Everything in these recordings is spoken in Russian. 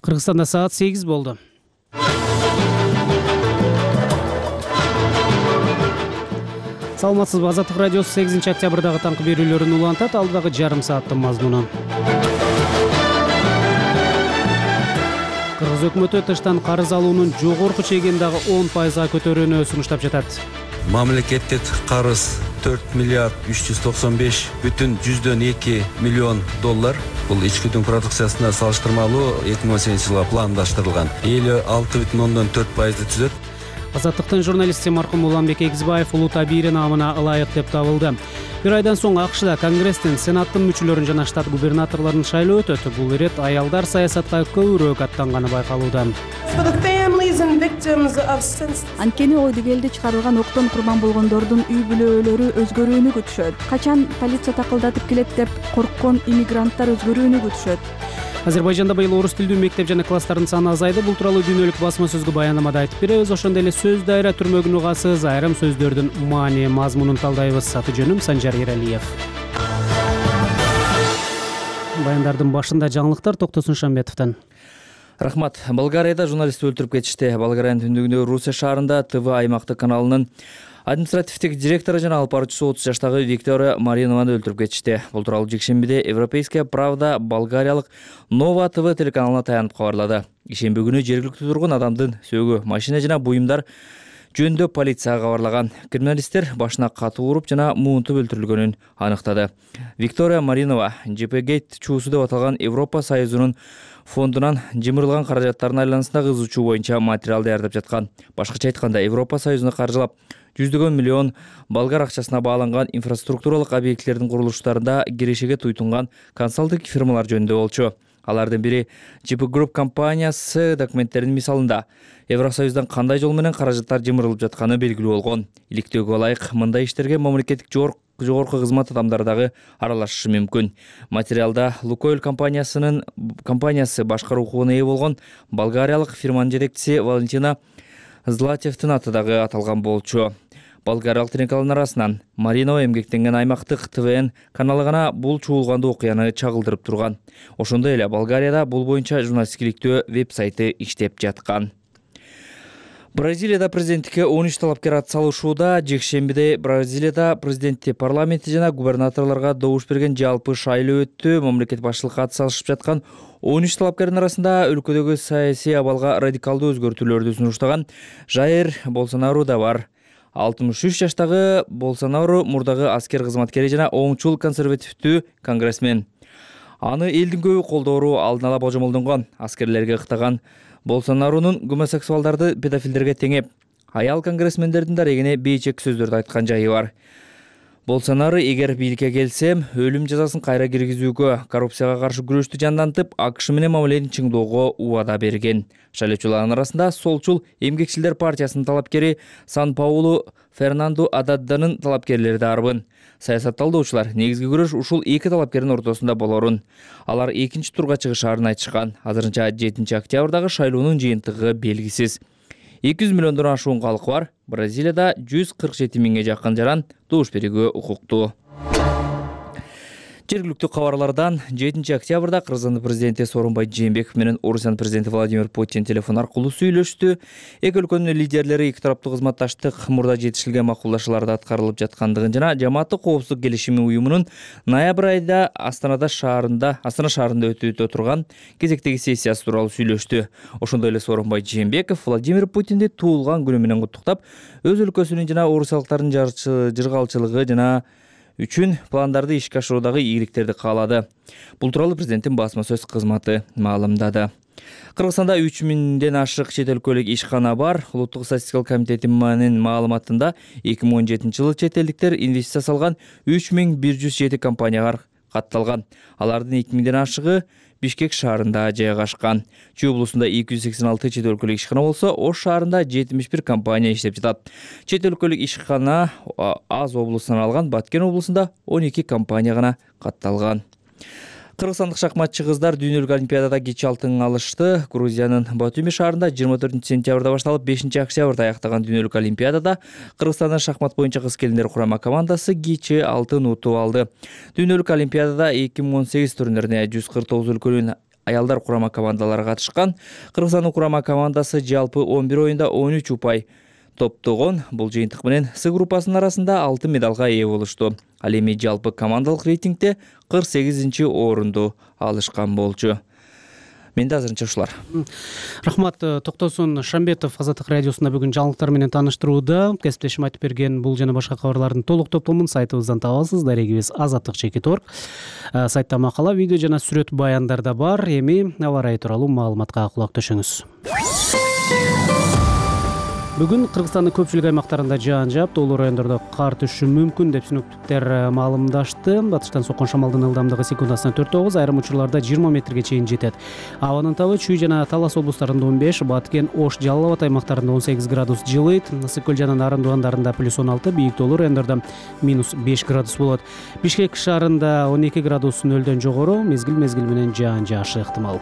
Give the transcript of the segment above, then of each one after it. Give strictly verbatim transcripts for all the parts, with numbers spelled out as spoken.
Кыргызстанда саат сегиз болду. Саламатсызбы, Азаттык радиосу сегизинчи октябрдагы таңкы берүүлөрүн улантат. Алдагы жарым сааттын мазмуну. Кыргыз өкмөтү тыштан карыз алуунун жогорку чегин дагы он пайызга көтөрүүнү сунуштап жатат. Мамлекеттик карыз төрт миллиард үч жүз токсон беш бүтүн жүздөн эки миллион доллар. Бул ички өтүм продукциясына салыштырмалуу эки миң он сегизинчи жылга пландаштырылган. элүү алты бүтүн ондон төрт пайызды түзөт. Азаттыктын журналисти маркум Уланбек Эгизбаев улуу табири наамына ылайык деп табылды. Бир айдан соң АКШда Конгресстин, Сенаттын мүчөлөрүн жана штат губернаторлорун шайлоо өтөт. Бул ирет аялдар саясатка көбүрөөк аттанганы байкалууда. Анткени ойдугелди чыгарылган октон курман болгондордун үй бүлөлөрү өзгөрүүнү күтүшөт. Качан полиция такылдатып келет деп корккон иммигранттар өзгөрүүнү күтүшөт. Азербайжанда быйыл орус тилдүү мектеп жана класстардын саны азайды. Бул тууралуу дүйнөлүк басма сөзгө баянамада айтып беребиз. Ошондой эле сөз дайра түрмөгүн угасыз айрым сөздөрдүн маани мазмунун талдайбыз. Аты жөнүм Санжар Ералиев. Баяндардын башында жаңылыктар Токтосун Шамбетовдон. Рахмат. Болгарияда журналистти өлтүрүп кетишти. Болгариянын түндүгүндөгү Русе шаарында ТВ аймактык каналынын административдик директору жана алып баруучусу отуз жаштагы Виктория Маринованы өлтүрүп кетишти. Бул тууралуу жекшембиде Европейская правда болгариялык Нова ТВ телеканалына таянып кабарлады. Ишемби күнү жергиликтүү тургун адамдын сөөгү, машина жана буюмдар жөнүндө полицияга кабарлаган. Криминалисттер башына катуу уруп жана муунтуп өлтүрүлгөнүн аныктады. Виктория Маринова джи пи Gate чуусу деп аталган Европа Союзунун фондунан жымырылган каражаттардын айланасындагы ызычуу боюнча материал даярдап жаткан. Башкача айтканда, Европа Союзуна каржылап жүздөгөн миллион болгар акчасына бааланган инфраструктуралык объектилердин курулуштарында кирешеге туйтунган консалтинг фирмалар жөнүндө болчу. Алардын бири джи пи Group компаниясы документтеринин мисалында Евросоюздан кандай жол менен каражаттар жымырылып жатканы белгилүү болгон. Иликтөөгө ылайык мындай иштерге мамлекеттик жогорку кызмат адамдары дагы аралашышы мүмкүн. Материалда Лукойл компаниясынын компаниясы башкаруу укугуна ээ болгон болгариялык фирманын жетекчиси Валентина Златевдин аты дагы аталган болчу. Болгариялык телеканалдын арасынан Маринова эмгектенген аймактык ТВН каналы гана бул чуулганды окуяны чагылдырып турган. Ошондой эле Болгарияда бул боюнча журналисттиктүү веб-сайты иштеп жаткан. Бразилияда президенттикке он үч талапкер ат салышууда. Жекшембиде Бразилияда президентти, парламентти жана губернаторлорго добуш берген жалпы шайлоо өттү. Мамлекет башчылыкка ат салышып жаткан он үч талапкердин арасында өлкөдөгү саясий абалга радикалдуу өзгөртүүлөрдү сунуштаган Жаир Болсонару да бар. алтымыш үч жаштагы Болсонару мурдагы аскер кызматкери жана оңчул консервативдүү конгрессмен. Аны элдин көбү колдоору алдын ала божомолдонгон. Аскерлерге ыктаган Болсонарунун гомосексуалдарды педофилдерге теңеп, аял конгрессмендердин дарегине бейчек сөздөрдү айткан жайы бар. Болсонару эгер бийликке келсем, өлүм жазасын кайра киргизүүгө, коррупцияга каршы күрөштү жандантып, АКШ менен мамилени чыңдоого убада берген. Шайлоочулардын арасында солчул эмгекчилдер партиясынын талапкери Сан-Паулу Фернандо Ададданын талапкерлери да арбын. Саясат талдоочулар негизги күрөш ушул эки талапкердин ортосунда болорун. Алар экинчи турга чыгышаарын айтышкан. Азырынча жетинчи октябрдагы шайлоонун жыйынтыгы белгисиз. эки жүз миллиондон ашуун калкы бар. Бразилияда жүз кырк жети миңге жакын жаран добуш берүүгө укуктуу. Жергиликтүү кабарлардан жетинчи октябрда Кыргызстандын президенти Сооронбай Жээнбеков менен Орусиянын президенти Владимир Путин телефон аркылуу сүйлөштү. Эки өлкөнүн лидерлери эки тараптуу кызматташтык мурда жетишилген макулдашууларда аткарылып жаткандыгын жана жамааттык коопсуздук келишими уюмунун ноябрь айда Астанада шаарында, Астана шаарында өтүп турган кезектеги сессиясы тууралуу сүйлөштү. Ошондой эле Сооронбай Жээнбеков Владимир Путинди туулган күнү менен куттуктап, өз өлкөсүнүн жана орусиялыктардын жыргалчылыгы жана үчүн пландарды ишке ашыруудагы ийгиликтерди каалады. Бул тууралуу президенттин басма сөз кызматы маалымдады. Кыргызстанда үч миңден ашык чет өлкөлүк ишкана бар. Улуттук статистикалык комитетинин маалыматында эки миң он жетинчи жылы чет элдиктер инвестиция салган үч миң бир жүз жети компанияга катталган. Алардын эки миңден ашыгы Бишкек шаарында жайгашкан. Чүй облусунда эки жүз сексен алты чет өлкөлүк ишкана болсо, Ош шаарында жетимиш бир компания иштеп жатат. Чет өлкөлүк ишкана аз облусунан алган, Баткен облусунда он эки компания гана катталган. Кыргызстандык шахматчы кыздар дүйнөлүк олимпиадада кечи алтын алышты. Грузиянын Батуми шаарында жыйырма төртүнчү сентябрда башталып бешинчи октябрда аяктаган дүйнөлүк олимпиадада Кыргызстандын шахмат боюнча кыз келиндер курама командасы кечи алтын утуп алды. Дүйнөлүк олимпиадада эки миң он сегиз турнирине жүз кырк тогуз өлкөнүн аялдар курама командалары катышкан. Кыргызстандын курама командасы жалпы он бир оюнда он үч упай топтогон. Бул жыйынтык менен С группасынын арасында алты медалга ээ болушту. Ал эми жалпы командалык рейтингде кырк сегизинчи орунду алышкан болчу. Менде азырынча ушулар. Рахмат. Токтосун Шамбетов Азаттык радиосунда бүгүн жаңылыктар менен тааныштырууда. Кесиптешим айтып берген бул жана башка кабарлардын толук топтомун сайтыбыздан табасыз. Дарегибиз азаттык чекит орг. Сайтта макала, видео жана сүрөт баяндар да бар. Эми аба ырайы тууралуу маалыматка кулак төшөңүз. Бүгүн Кыргызстандын көпчүлүк аймактарында жаан жаап, тоолуу райондордо кар түшүшү мүмкүн деп синоптиктер маалымдашты. Батыштан соккон шамалдын ылдамдыгы секундасына төрт тогуз, айрым учурларда жыйырма метрге чейин жетет. Абанын табы Чүй жана Талас облустарында он беш, Баткен, Ош, Жалал Абад аймактарында он сегиз градус жылыйт. Ысык көл жана Нарын туугандарында плюс он алты, бийик тоолуу райондордо минус беш градус болот. Бишкек шаарында он эки градус нөлдөн жогору, мезгил-мезгил менен жаан жаашы ыктымал.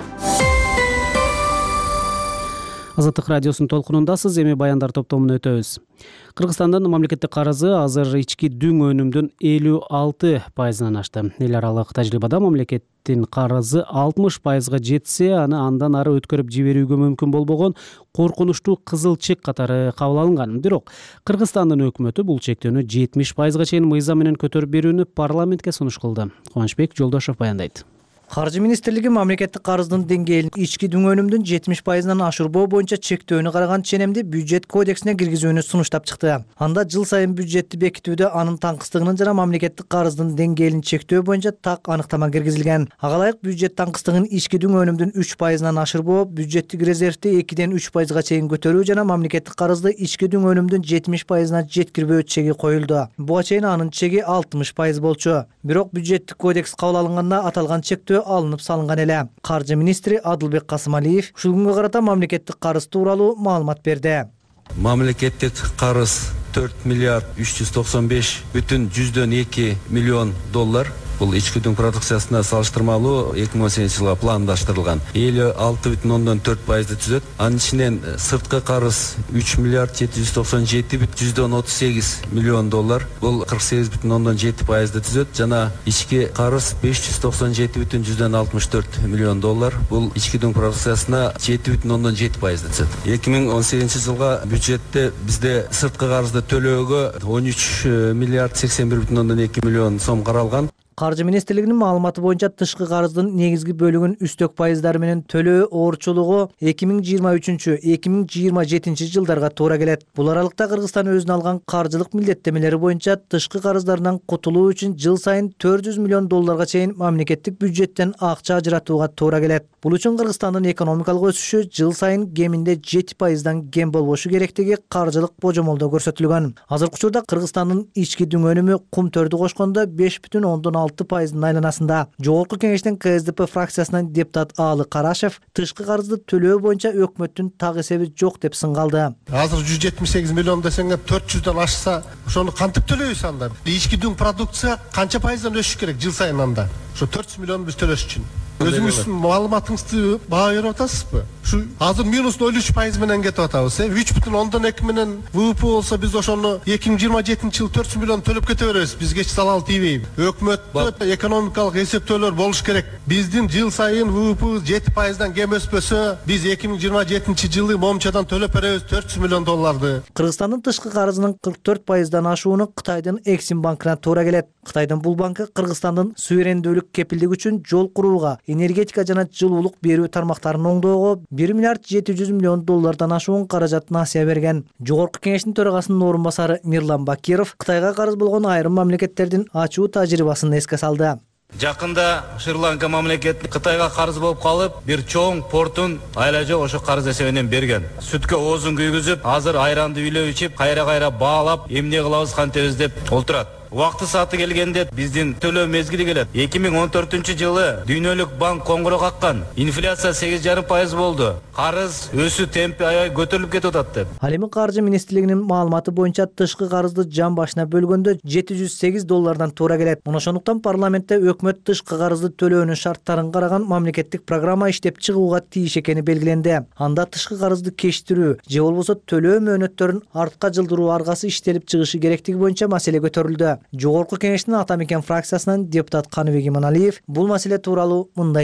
Азаттык радиосунун толкунундасыз. Эми баяндар топтомуна өтөбүз. Кыргызстандын мамлекеттик карызы азыр ички дүң өнүмдүн элүү алты пайызынан ашты. Эл аралык тажрыйбада мамлекеттин карызы алтымыш пайызга жетсе, аны андан ары өткөрүп жиберүүгө мүмкүн болбогон коркунучтуу кызыл чек катары кабыл алынган. Бирок Кыргызстандын өкмөтү бул чектөөнү жетимиш пайызга чейин мыйзам менен көтөрүп берүүнү парламентке сунуш кылды. Кубанычбек Жолдошов баяндайт. Каржы министрлиги мамлекеттик карыздын деңгээлин ички дүң өнүмдүн жетимиш пайызынан ашырбоо боюнча чектөөнү караган ченемди бюджет кодексине киргизүүнү сунуштап чыкты. Анда жыл сайын бюджетти бекитүүдө анын таңкыстыгынын жана мамлекеттик карыздын деңгээлин чектөө боюнча так аныктама киргизилген. Ага ылайык бюджет таңкыстыгын ички дүң өнүмдүн үч пайызынан ашырбоо, бюджеттик резервти экиден үч пайызга чейин көтөрүү жана мамлекеттик карызды ички дүң өнүмдүн жетимиш пайызына жеткирбөө чеги коюлду. Буга чейин анын чеги алтымыш пайыз болчу. Бирок бюджеттик кодекс кабыл алынганда аталган чектөө алынып салынган эле. Каржы министри Адылбек Касымалиев ушул күнгө карата мамлекеттик карыз тууралуу маалымат берди. Мамлекеттик карыз төрт миллиард үч жүз токсон беш бүтүн жүздөн эки миллион доллар. Бул ички дүң продукциясына салыштырмалуу эки миң он сегизинчи жылга пландаштырылган. элүү алты бүтүн ондон төрт пайызды түзөт. Анын ичинен сырткы карыз үч миллиард жети жүз токсон жети бүтүн жүздөн отуз сегиз миллион доллар. Бул кырк сегиз бүтүн ондон жети пайызды түзөт. Жана ички карыз беш жүз токсон жети бүтүн жүздөн алтымыш төрт миллион доллар. Бул ички дүң продукциясына жети бүтүн ондон жети пайызды түзөт. эки миң он сегизинчи жылга бюджетте бизде сырткы карызды төлөөгө он үч миллиард сексен бир бүтүн ондон эки миллион сом каралган. Каржы министрлигинин маалыматы боюнча тышкы карыздын негизги бөлүгүн үстөк пайыздары менен төлөө оорчулугу эки миң жыйырма үчүнчү эки миң жыйырма жетинчи жылдарга туура келет. Бул аралыкта Кыргызстан өзүнө алган каржылык милдеттемелери боюнча тышкы карыздардан кутулуу үчүн жыл сайын төрт жүз миллион долларга чейин мамлекеттик бюджеттен акча ажыратууга туура келет. Бул үчүн Кыргызстандын экономикалык өсүшү жыл сайын кеминде жети пайыздан кем болбошу керектиги каржылык божомолдо көрсөтүлгөн. Азыркы учурда Кыргызстандын ички дүң өнүмү кум төрдү кошкондо беш бүтүн ондон алты пайыздын айланасында. Жогорку кеңештин К С Д П фракциясынан депутат Аалы Карашев тышкы карызды төлөө боюнча өкмөттүн так эсеби жок деп сынгалды. Азыр жүз жетимиш сегиз миллион десеңер төрт жүздөн ашса, ошону кантип төлөйбүз анда? Ички дүң продукция канча пайыздан өсүш керек жыл сайын анда? Ошо төрт жүз миллион биз төлөш үчүн. Өзүңүздүн маалыматыңызды баа берип атасызбы? Ушу азыр минус ноль үч пайыз менен кетип атабыз. үч бүтүн ондон эки менен В П болсо биз ошону эки миң жыйырма жетинчи жылы төрт жүз миллион төлөп кете беребиз. Бизге эч залал тийбейби? Өкмөттө экономикалык эсептөөлөр болуш керек. Биздин жыл сайын В П жети пайыздан кем өспөсө, биз эки миң жыйырма жетинчи жылы момчадан төлөп беребиз төрт жүз миллион долларды. Кыргызстандын тышкы карызынын кырк төрт пайыздан ашууну Кытайдын Эксим банкына туура келет. Кытайдын бул банкы Кыргызстандын суверендүүлүк кепилдиги үчүн жол курууга, энергетика жана жылуулук берүү тармактарын оңдоого бир миллиард жети жүз миллион доллардан ашуун каражат насыя берген. Жогорку кеңештин төрагасынын орун басары Мирлан Бакиров Кытайга карыз болгон айрым мамлекеттердин ачуу тажрыйбасын эске салды. Жакында Шри-Ланка мамлекети Кытайга карыз болуп калып, бир чоң портун айлажа ошо карыз эсебинен берген. Сүткө оозун күйгүзүп, азыр айранды үйлөп ичип, кайра-кайра баалап, эмне кылабыз кантебиз деп олтурат. Убакты сааты келгенде биздин төлөө мезгили келет. эки миң он төртүнчү жылы Дүйнөлүк банк коңгуроо каккан. Инфляция сегиз жарым пайыз болду. Карыз өсүү темпи аябай көтөрүлүп кетип атат деп. Ал эми каржы министрлигинин маалыматы боюнча тышкы карызды жан башына бөлгөндө жети жүз сегиз доллардан туура келет. Мына ошондуктан парламентте өкмөт тышкы карызды төлөөнүн шарттарын караган мамлекеттик программа иштеп чыгууга тийиш экени белгиленди. Анда тышкы карызды кечтирүү же болбосо төлөө мөөнөттөрүн артка жылдыруу аргасы иштелип чыгышы керектиги боюнча маселе көтөрүлдү. Жогорку кеңештин Ата мекен фракциясынан депутат Каныбек Иманалиев бул маселе тууралуу мындай дейт.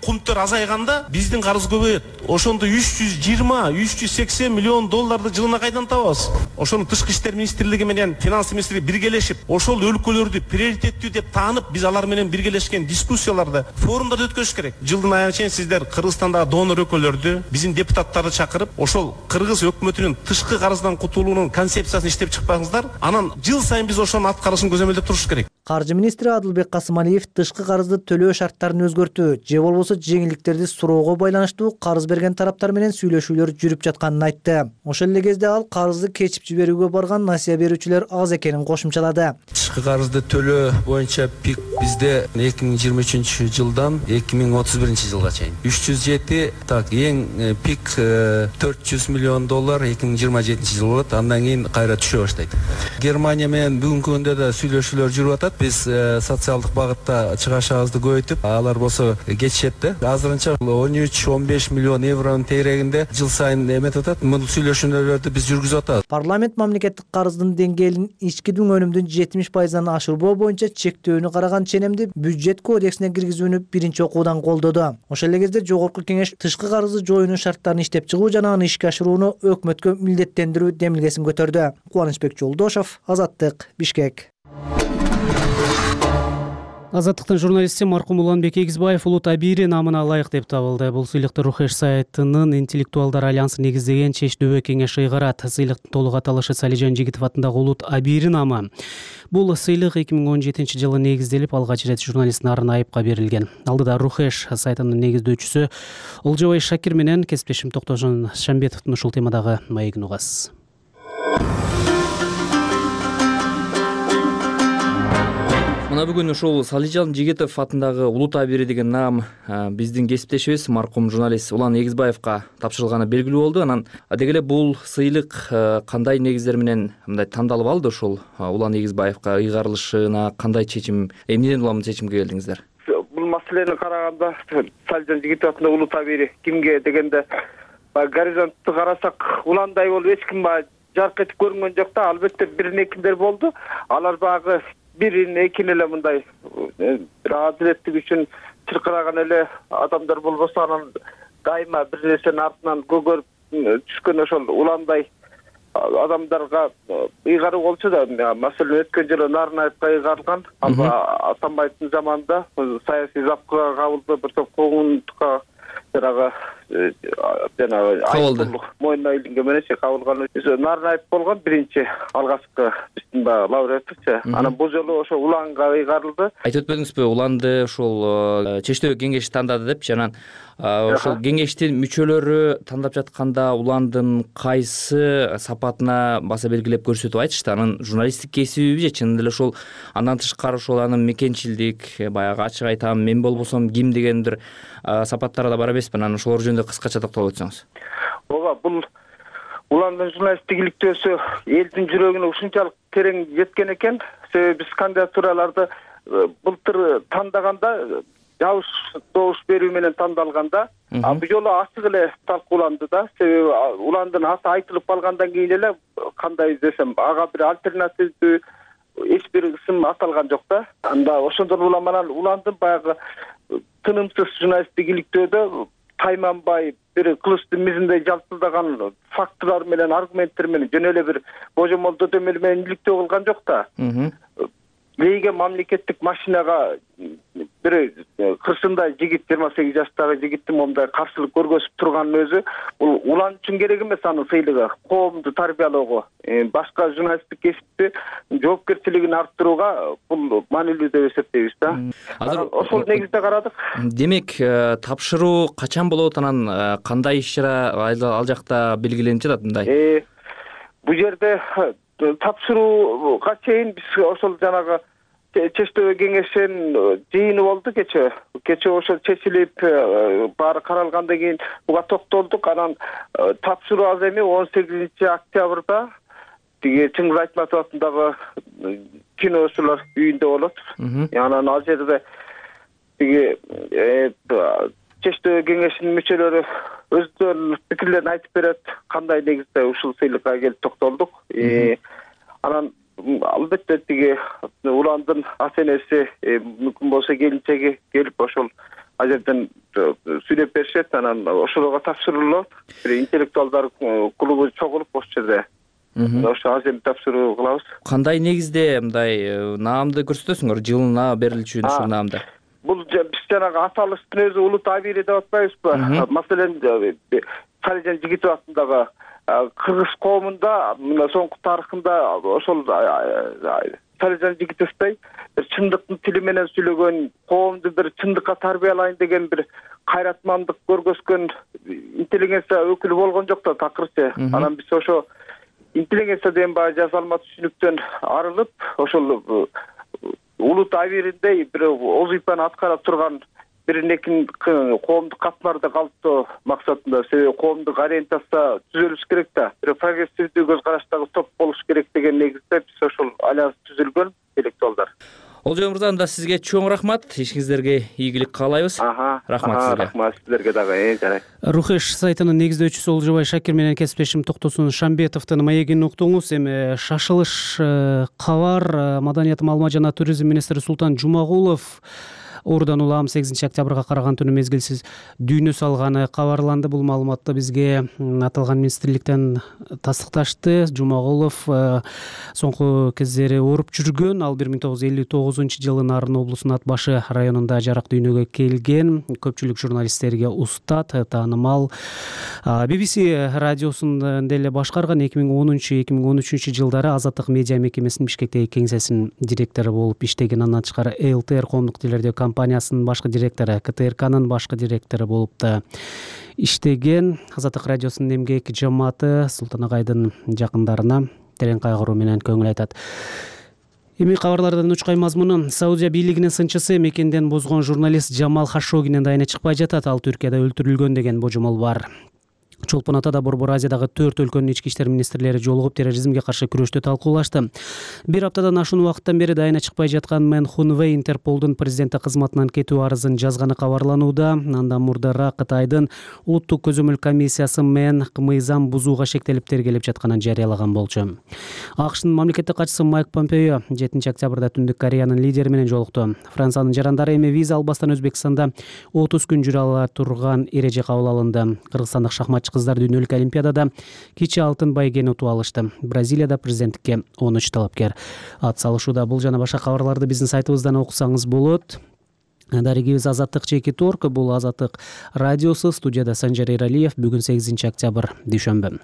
кумтөр азайганда биздин карыз көбөйөт. Ошондо үч жүз жыйырма үч жүз сексен миллион долларды жылына кайдан табабыз? Ошону Тышкы иштер министрлиги менен финанс министрлиги биргелешип, ошол өлкөлөрдү приоритеттүү деп таанып, биз алар менен биргелешкен дискуссияларды, форумдарды өткөрүш керек. Жылдын айына чейин сиздер Кыргызстандагы донор өлкөлөрдү, биздин депутаттарды чакырып, ошол Кыргыз өкмөтүнүн тышкы карыздан кутулуунун концепциясын иштеп чыкпаңыздар. Анан жыл сайын биз ошонун аткарышын көзөмөлдөп туруш керек. Каржы министри Адылбек Касымалиев тышкы карызды төлөө шарттарын өзгөртүү же болбосо жеңилдиктерди суроого байланыштуу карыз берген тараптар менен сүйлөшүүлөр жүрүп жатканын айтты. Ошол эле кезде ал карызды кечип жиберүүгө барган насыя берүүчүлөр аз экенин кошумчалады. Тышкы карызды төлөө боюнча пик бизде эки миң жыйырма үчүнчү жылдан эки миң отуз биринчи жылга чейин үч жүз жети, так эң пик төрт жүз миллион доллар эки миң жыйырма жетинчи жыл болот. Андан кийин кайра түшө баштайт. Германия менен бүгүнкү күндө да сүйлөшүүлөр жүрүп атат. Биз социалдык багытта чыгашыбызды көбөйтүп, алар болсо кетишет да. Азырынча он үч он беш миллион евронун тегерегинде жыл сайын эметип атат. Бул сүйлөшүүлөрдү биз жүргүзүп атабыз. Парламент мамлекеттик карыздын деңгээлин ички дүң өнүмдүн жетимиш пайыздан ашырбоо боюнча чектөөнү караган ченемди бюджет кодексине киргизүүнү биринчи окуудан колдоду. Ошол эле кезде Жогорку Кеңеш тышкы карызды жоюунун шарттарын иштеп чыгуу жана аны ишке ашырууну өкмөткө милдеттендирүү демилгесин көтөрдү. Кубанычбек Жолдошов, Азаттык, Бишкек. Азаттыктын журналисти маркум Уланбек Эгизбаев Улут Абири намына ылайык деп табылды. Бул сыйлыкты Рухеш сайтынын интеллектуалдар альянсы негиздеген Чечтөбө кеңеш ыйгарат. Сыйлыктын толук аталышы Салижан Жигитов атындагы Улут Абири намы. Бул сыйлык эки миң он жетинчи жылы негизделип, алгач ирет журналист Нарын Айыпка берилген. Алдыда Рухеш сайтынын негиздөөчүсү Олжобай Шакир менен кесиптешим Токтожон Шамбетовдун ушул темадагы маегин угасыз. Мына бүгүн ушул Салижан Жигитов атындагы Улут Абири деген наам биздин кесиптешибиз маркум журналист Улан Эгизбаевка тапшырылганы белгилүү болду. Анан деги эле бул сыйлык кандай негиздер менен мындай тандалып алды? Ушул Улан Эгизбаевка ыйгарылышына кандай чечим, эмнеден улам чечимге келдиңиздер? Бул маселени караганда Салижан Жигитов атындагы Улут Абири кимге дегенде горизонтту карасак уландай болуп эч ким жарк этип көрүнгөн жок да. Албетте бир экиндер болду. Алар багы бирин экин эле мындай бир адилеттик үчүн чыркыраган эле адамдар болбосо, анан дайыма бир нерсенин артынан көгөрүп түшкөн ошол уландай адамдарга ыйгаруу болчу да. Маселен өткөн жылы Нарын Айыпка ыйгарылган, Атамбаевдин заманында саясий запкыга кабылды, бир топ коомдукка жанагы жанагы айыптуулук мойнуна илинген менен кабылган. Нарын Айып болгон биринчи алгачкы биздин баягы лауреатчы. Анан бул жолу ошо Уланга ыйгарылды. Айтып өтпөдүңүзбү, Уланды ушул Чечтөбө кеңеш тандады депчи. Анан ошол кеңештин мүчөлөрү тандап жатканда Уландын кайсы сапатына баса белгилеп көрсөтүп айтышты? Анын журналисттик кесиби же чынында эле ошол андан тышкары ошол анын мекенчилдик, баягы ачык айтам, мен болбосом ким деген бир сапаттары да бар эмеспи? Анан ошолор жөнүндө кыскача токтолуп өтсөңүз. Ооба, бул Уландын журналисттик иликтөөсү элдин жүрөгүнө ушунчалык терең жеткен экен. Себеби биз кандидатураларды былтыр тандаганда жабыш добуш берүү менен тандалганда, а бул жолу ачык эле талкууланды да. Себеби Уландын аты айтылып калгандан кийин эле кандай десем, ага бир альтернативдүү эч бир ысым аталган жок да. Анда ошондон улам анан Уландын баягы тынымсыз журналисттик иликтөөдө тайманбай, бир кылычтын мизиндей жалпылдаган фактылар менен, аргументтер менен жөн эле бир божомолдоо дөмөл менен иликтөө кылган жок да. Лейге мамлекеттик машинага бир кырсындай жигит, жыйырма сегиз жаштагы жигиттин момундай каршылык көргөзүп турганын өзү бул Улан үчүн керек эмес. Анын сыйлыгы коомду тарбиялоого, башка журналисттик кесипти жоопкерчилигин арттырууга бул маанилүү деп эсептейбиз да. Азыр ошол негизде карадык. Демек, тапшыруу качан болот, анан кандай иш-чара ал жакта белгиленип жатат мындай? Бул жерде тапшырууга чейин биз ошол жанагы Чечтөбө кеңешинин жыйыны болду кече. Кече ошол чечилип баары каралгандан кийин буга токтолдук. Анан тапшыруу аз эми он сегизинчи октябрда тиги Чыңгыз Айтматов атындагы киносулар үйүндө болот. Анан ал жерде тиги Чечтөбө кеңешинин мүчөлөрү өздөрүнүн пикирлерин айтып берет, кандай негизде ушул сыйлыкка келип токтолдук. Анан албетте тиги Уландын ата-энеси, мүмкүн болсо келинчеги келип ошол ал жерден сүйлөп беришет, анан ошолорго тапшырылат. Бир интеллектуалдар клубу чогулуп ошол жерде ошо ал жерде тапшыруу кылабыз. Кандай негизде мындай наамды көрсөтөсүңөр, жылына берилчү ушул наамды? Бул биз жанагы аталыштын өзү улут абийири деп атпайбызбы? Маселен, Салижан Жигитов атындагы кыргыз коомунда мына соңку тарыхында ошол Салижан Жигитовдой бир чындыктын тили менен сүйлөгөн, коомду бир чындыкка тарбиялайын деген бир кайратмандык көргөзгөн интеллигенция өкүлү болгон жок да такырчы. Анан биз ошо интеллигенция деген баягы жасалма түшүнүктөн арылып, ошол улут абийириндей бир озуйпаны аткара турган бир некин коомдук катмарды калыптоо максатында, себеби коомдук ориентация түзөлүш керек да, бир прогрессивдүү көз караштагы топ болуш керек деген негизде биз ошол альянс түзүлгөн интеллектуалдар. Олжой мырза, анда сизге чоң рахмат, ишиңиздерге ийгилик каалайбыз. Рахмат сизге. Рахмат сиздерге дагы, жарайт. Рухеш сайтынын негиздөөчүсү Олжобай Шакир менен кесиптешим Токтосун Шамбетовдун маегин уктуңуз. Эми шашылыш кабар маданият, маалымат жана туризм министри Султан Жумагулов оорудан улам сегизинчи октябрга караган түнү мезгилсиз дүйнө салганы кабарланды. Бул маалыматты бизге аталган министрликтен тастыкташты. Жумагулов соңку кездери ооруп жүргөн. Ал бир миң тогуз жүз элүү тогузунчу жылы Нарын облусунун Ат башы районунда жарак дүйнөгө келген. Көпчүлүк журналисттерге устат, таанымал. би би си радиосун деле башкарган. эки миң онунчу эки миң он үчүнчү жылдары Азаттык медиа мекемесинин Бишкектеги кеңсесинин директору болуп иштеген. Андан тышкары эл тэ эр коомдук тилердөө компаниясынын башкы директору, ка тэ эр канын башкы директору болуп да иштеген. Азаттык радиосунун эмгек жамааты Султан агайдын жакындарына терең кайгыруу менен көңүл айтат. Эми кабарлардан учкай мазмуну: Саудия бийлигинин сынчысы мекенден бозгон журналист Жамал Хашогинен дайыны чыкпай жатат. Ал Түркияда өлтүрүлгөн деген божомол бар. Чолпон Атада Борбор Азиядагы төрт өлкөнүн ички иштер министрлери жолугуп терроризмге каршы күрөштү талкуулашты. Бир аптадан ашуун убакыттан бери дайына чыкпай жаткан Мэн Хунвей Интерполдун президенти кызматынан кетүү арызын жазганы кабарланууда. Андан мурдараак Кытайдын улуттук көзөмөл комиссиясы Мэн мыйзам бузууга шектелип тергелеп жатканын жарыялаган болчу. АКШнын мамлекеттик катчысы Майк Помпео жетинчи октябрда Түндүк Кореянын лидери менен жолукту. Франциянын жарандары эми виза албастан Өзбекстанда отуз күн жүрө ала турган эреже кабыл алынды. Кыргызстандык шахматчы кыздар дүйнөлүк олимпиадада кичи алтын байгени утуп алышты. Бразилияда президенттикке он үч талапкер ат салышууда. Бул жана башка кабарларды биздин сайтыбыздан окусаңыз болот. Дарегибиз Азаттык чеки торг. Бул Азаттык радиосу. Студияда Санжар Эралиев. Бүгүн сегизинчи октябрь, дүйшөмбү.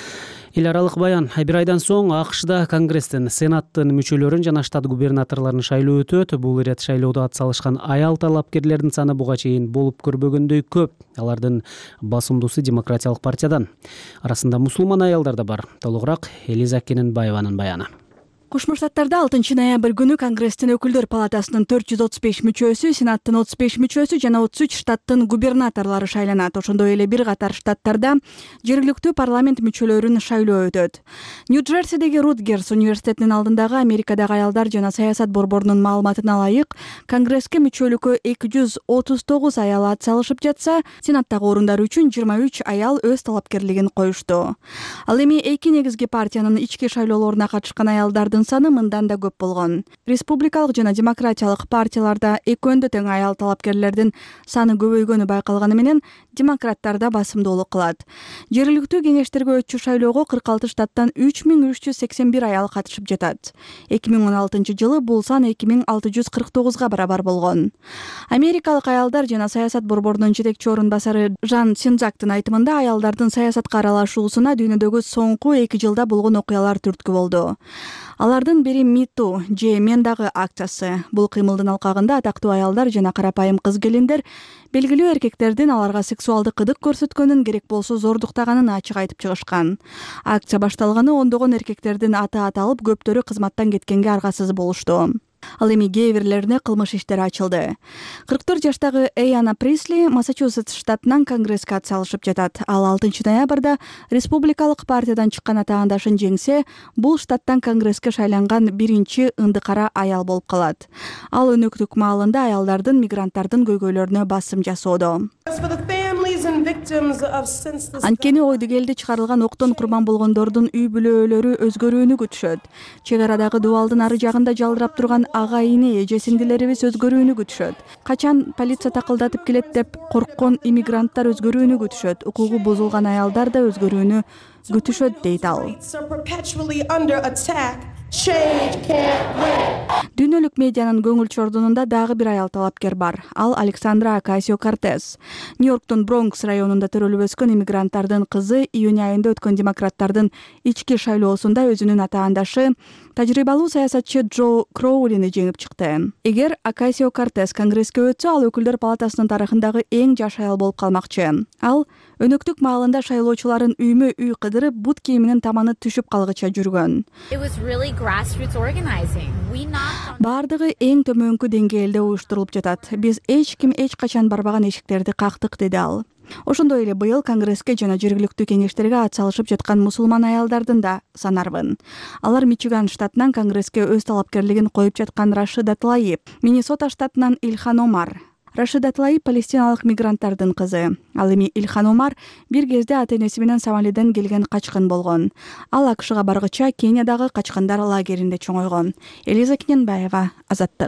Эл аралык баян. Бир айдан соң АКШда Конгресстин, Сенаттын мүчөлөрүн жана штат губернаторлорун шайлоо өтөт. Бул ирет шайлоодо ат салышкан аял талапкерлердин саны буга чейин болуп көрбөгөндөй көп. Алардын басымдуусу Демократиялык партиядан. Арасында мусулман аялдар да бар. Толугураак Элиза Кененбаеванын баяны. Кошмо Штаттарда алтынчы ноябрь күнү Конгресстин өкүлдөр палатасынын төрт жүз отуз беш мүчөсү, Сенаттын отуз беш мүчөсү жана отуз үч штаттын губернаторлору шайланат. Ошондой эле бир катар штаттарда жергиликтүү парламент мүчөлөрүн шайлоо өтөт. Нью-Джерсидеги Рутгерс университетинин алдындагы Америкадагы аялдар жана саясат борборунун маалыматына ылайык, Конгресске мүчөлүккө эки жүз отуз тогуз аял ат салышып жатса, Сенаттагы орундар үчүн жыйырма үч аял өз талапкерлигин коюшту. Ал эми эки негизги партиянын ички шайлоолоруна катышкан аялдардын саны мындан да көп болгон. Республикалык жана демократиялык партияларда экөөндө тең аял талапкерлердин саны көбөйгөнү байкалганы менен демократтарда басымдуулук кылат. Жергиликтүү кеңештерге өтчү шайлоого кырк алты штаттан үч миң үч жүз сексен бир аял катышып жатат. эки миң он алтынчы жылы бул сан эки миң алты жүз кырк тогузга барабар болгон. Америкалык аялдар жана саясат борборунун жетекчи орун басары Жан Синзактын айтымында аялдардын саясатка аралашуусуна дүйнөдөгү соңку эки жылда болгон окуялар түрткү болду. Алардын бири Миту же Мен дагы акциясы. Бул кыймылдын алкагында атактуу аялдар жана карапайым кыз келиндер белгилүү эркектердин аларга сексуалдык кыдык көрсөткөнүн, керек болсо зордуктаганын ачык айтып чыгышкан. Акция башталганы ондогон эркектердин аты аталып, көптөрү кызматтан кеткенге аргасыз болушту. Ал эми кээ бирлерине кылмыш иштери ачылды. кырк төрт жаштагы Эйана Присли Массачусетс штатынан Конгресске ат салышып жатат. Ал алтынчы ноябрда республикалык партиядан чыккан атаандашын жеңсе, бул штаттан Конгресске шайланган биринчи ындыкара аял болуп калат. Ал өнөктүк маалында аялдардын, мигранттардын көйгөйлөрүнө басым жасоодо. Анткени ойду келди чыгарылган октон курман болгондордун үй бүлөлөрү өзгөрүүнү күтүшөт. Чек арадагы дубалдын ары жагында жалдырап турган ага ини, эже-сиңдилерибиз өзгөрүүнү күтүшөт. Качан полиция такылдатып келет деп корккон иммигранттар өзгөрүүнү күтүшөт. Укугу бузулган аялдар да өзгөрүүнү күтүшөт, дейт ал. Дүйнөлүк медианын көңүл чордунунда дагы бир аял талапкер бар. Ал Александра Окасио-Кортес. Нью-Йорктун Бронкс районунда төрөлүп өскөн иммигранттардын кызы июнь айында өткөн демократтардын ички шайлоосунда өзүнүн атаандашы, тажрыйбалуу саясатчы Джо Кроулини жеңип чыкты. Эгер Окасио-Кортес конгресске өтсө, ал өкүлдөр палатасынын тарыхындагы эң жаш аял болуп калмакчы. Ал өнөктүк маалында шайлоочуларын үймө үй кыдырып, бут кийиминин таманы түшүп калгыча жүргөн. Бардыгы эң төмөнкү деңгээлде уюштурулуп жатат. Биз эч ким эч качан барбаган эшиктерди кактык, деди ал. Ошондой эле быйыл конгресске жана жергиликтүү кеңештерге ат салышып жаткан мусулман аялдардын да санарбын. Алар Мичиган штатынан конгресске өз талапкерлигин коюп жаткан Рашида Тлайип, Миннесота штатынан Ильхан Омар. Рашида Тлайип палестиналык мигранттардын кызы. Ал эми Ильхан Омар бир кезде ата-энеси менен Сомалиден келген качкын болгон. Ал АКШга баргыча Кениядагы качкындар лагеринде чоңойгон. Элиза Кененбаева, Азаттык.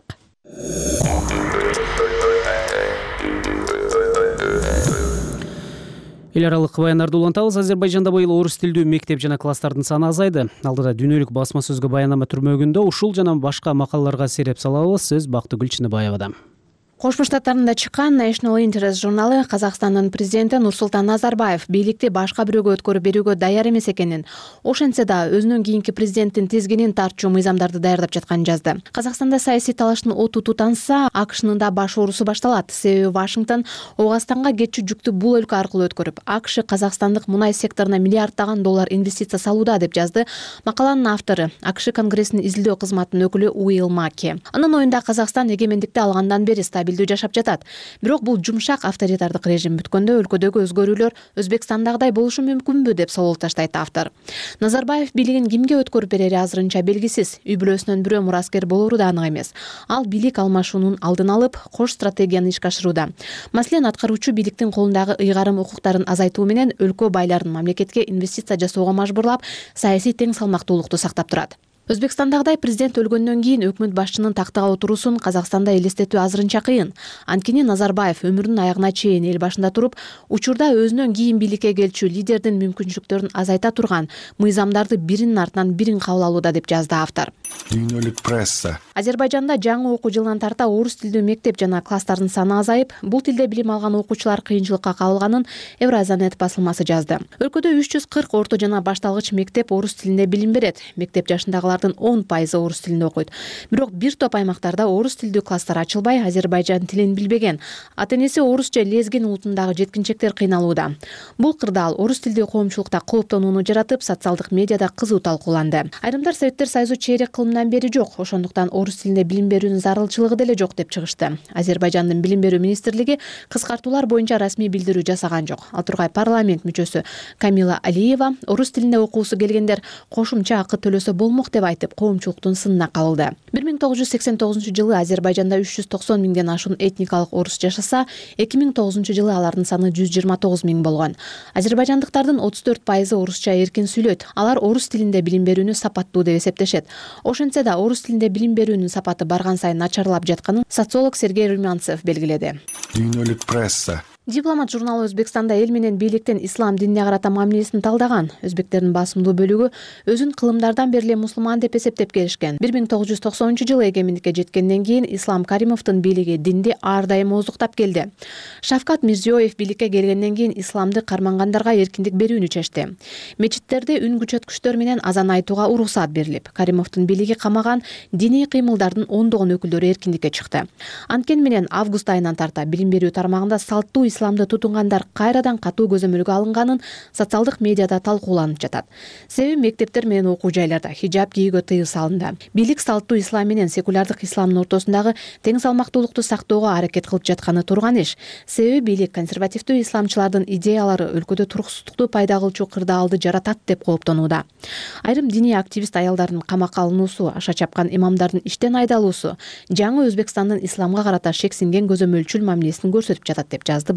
Эл аралык баяндарды улантабыз. Азербайжанда быйыл орус тилдүү мектеп жана класстардын саны азайды. Алдыда дүйнөлүк басма сөзгө баянама түрмөгүндө ушул жана башка макалаларга сереп салабыз. Сөз Бактыгүл Чыныбаевада. Кошмо Штаттарында чыккан National Interest журналы Казакстандын президенти Нурсултан Назарбаев бийликти башка бирөөгө өткөрүп берүүгө даяр эмес экенин, ошентсе да өзүнүн кийинки президенттин тизгинин тартчу мыйзамдарды даярдап жатканын жазды. Казакстанда саясий талаштын оту тутанса, АКШнын да баш оорусу башталат. Себеби Вашингтон Оогастанга кетчү жүктү бул өлкө аркылуу өткөрүп, АКШ казакстандык мунай секторуна миллиарддаган доллар инвестиция салууда, деп жазды макаланын автору, АКШ Конгрессинин изилдөө кызматынын өкүлү Уилл Маки. Анын оюнда Казакстан эгемендикти алгандан бери стабилдүү жашап жатат. Бирок бул жумшак авторитардык режим бүткөндө өлкөдөгү өзгөрүүлөр Өзбекстандагыдай болушу мүмкүнбү, деп собол таштайт автор. Назарбаев бийлигин кимге өткөрүп берери азырынча белгисиз. Үй бүлөсүнөн бирөө мураскер болору да анык эмес. Ал бийлик алмашуунун алдын алып, кош стратегияны ишке ашырууда. Маселен, аткаруучу бийликтин колундагы ыйгарым укуктарын азайтуу менен өлкө байларын мамлекетке инвестиция жасоого мажбурлап, саясий тең салмактуулукту сактап турат. Өзбекстандагыдай президент өлгөндөн кийин өкмөт башчынын тактага отуруусун Казакстанда элестетүү азырынча кыйын. Анткени Назарбаев өмүрүнүн аягына чейин эл башында туруп, учурда өзүнөн кийин бийликке келчү лидердин мүмкүнчүлүктөрүн азайта турган мыйзамдарды биринин артынан бирин кабыл алууда, деп жазды автор. Дүйнөлүк пресса. Азербайжанда жаңы окуу жылынан тарта орус тилдүү мектеп жана класстардын саны азайып, бул тилде билим алган окуучулар кыйынчылыкка кабылганын Евразанет басылмасы жазды. Өлкөдө үч жүз кырк орто жана башталгыч мектеп орус тилинде билим берет. Мектеп жашындагылардын он пайызы орус тилинде окуйт. Бирок бир топ аймактарда орус тилдүү класстар ачылбай, Азербайжан тилин билбеген, ата-энеси орус же лезгин улутундагы жеткинчектер кыйналууда. Бул кырдаал орус тилдүү коомчулукта кооптонууну жаратып, социалдык медиада кызуу талкууланды. Айрымдар Советтер Союзу чейрек кылымдан бери жок, ошондуктан орус тилинде билим берүүнүн зарылчылыгы деле жок, деп чыгышты. Азербайжандын билим берүү министрлиги кыскартуулар боюнча расмий билдирүү жасаган жок. Ал тургай парламент мүчөсү Камила Алиева орус тилинде окуусу келгендер кошумча акы төлөсө болмок деп айтып, коомчулуктун сынына кабылды. бир миң тогуз жүз сексен тогузунчу жылы Азербайжанда үч жүз токсон миңден ашуун этникалык орус жашаса, эки миң тогузунчу жылы алардын саны жүз жыйырма тогуз миң болгон. Азербайжандыктардын отуз төрт пайызы орусча эркин сүйлөйт. Алар орус тилинде билим берүүнү сапаттуу деп эсептешет. Ошентсе да орус тилинде билим берүүнүн сапаты барган сайын начарлап жатканын социолог Сергей Румянцев белгиледи. Дүйнөлүк пресса. Дипломат журналы Өзбекстанда эл менен бийликтин ислам динине карата мамилесин талдаган. Өзбектердин басымдуу бөлүгү өзүн кылымдардан бери эле мусулман деп эсептеп келишкен. бир миң тогуз жүз токсонунчу жылы эгемендикке жеткенден кийин Ислам Каримовдун бийлиги динди ар дайым оздуктап келди. Шавкат Мирзиёев бийликке келгенден кийин исламды кармангандарга эркиндик берүүнү чечти. Мечиттерде үн күчөткүчтөр менен азан айтууга уруксат берилип, Каримовдун бийлиги камаган диний кыймылдардын ондогон өкүлдөрү эркиндикке чыкты. Анткени менен август айынан тарта билим берүү тармагында салттуу исламды тутунгандар кайрадан катуу көзөмөлгө алынганын социалдык медиада талкууланып жатат. Себеби мектептер менен окуу жайларда хиджаб кийүүгө тыюу салынды. Бийлик салттуу ислам менен секулярдык исламдын ортосундагы тең салмактуулукту сактоого аракет кылып жатканы турган иш. Себеби бийлик консервативдүү исламчылардын идеялары өлкөдө туруксуздукту пайда кылчу кырдаалды жаратат деп кооптонууда. Айрым диний активист аялдардын камакка алынуусу, аша чапкан имамдардын иштен айдалуусу жаңы Өзбекстандын исламга карата шексинген көзөмөлчүл мамилесин көрсөтүп жатат, деп жазды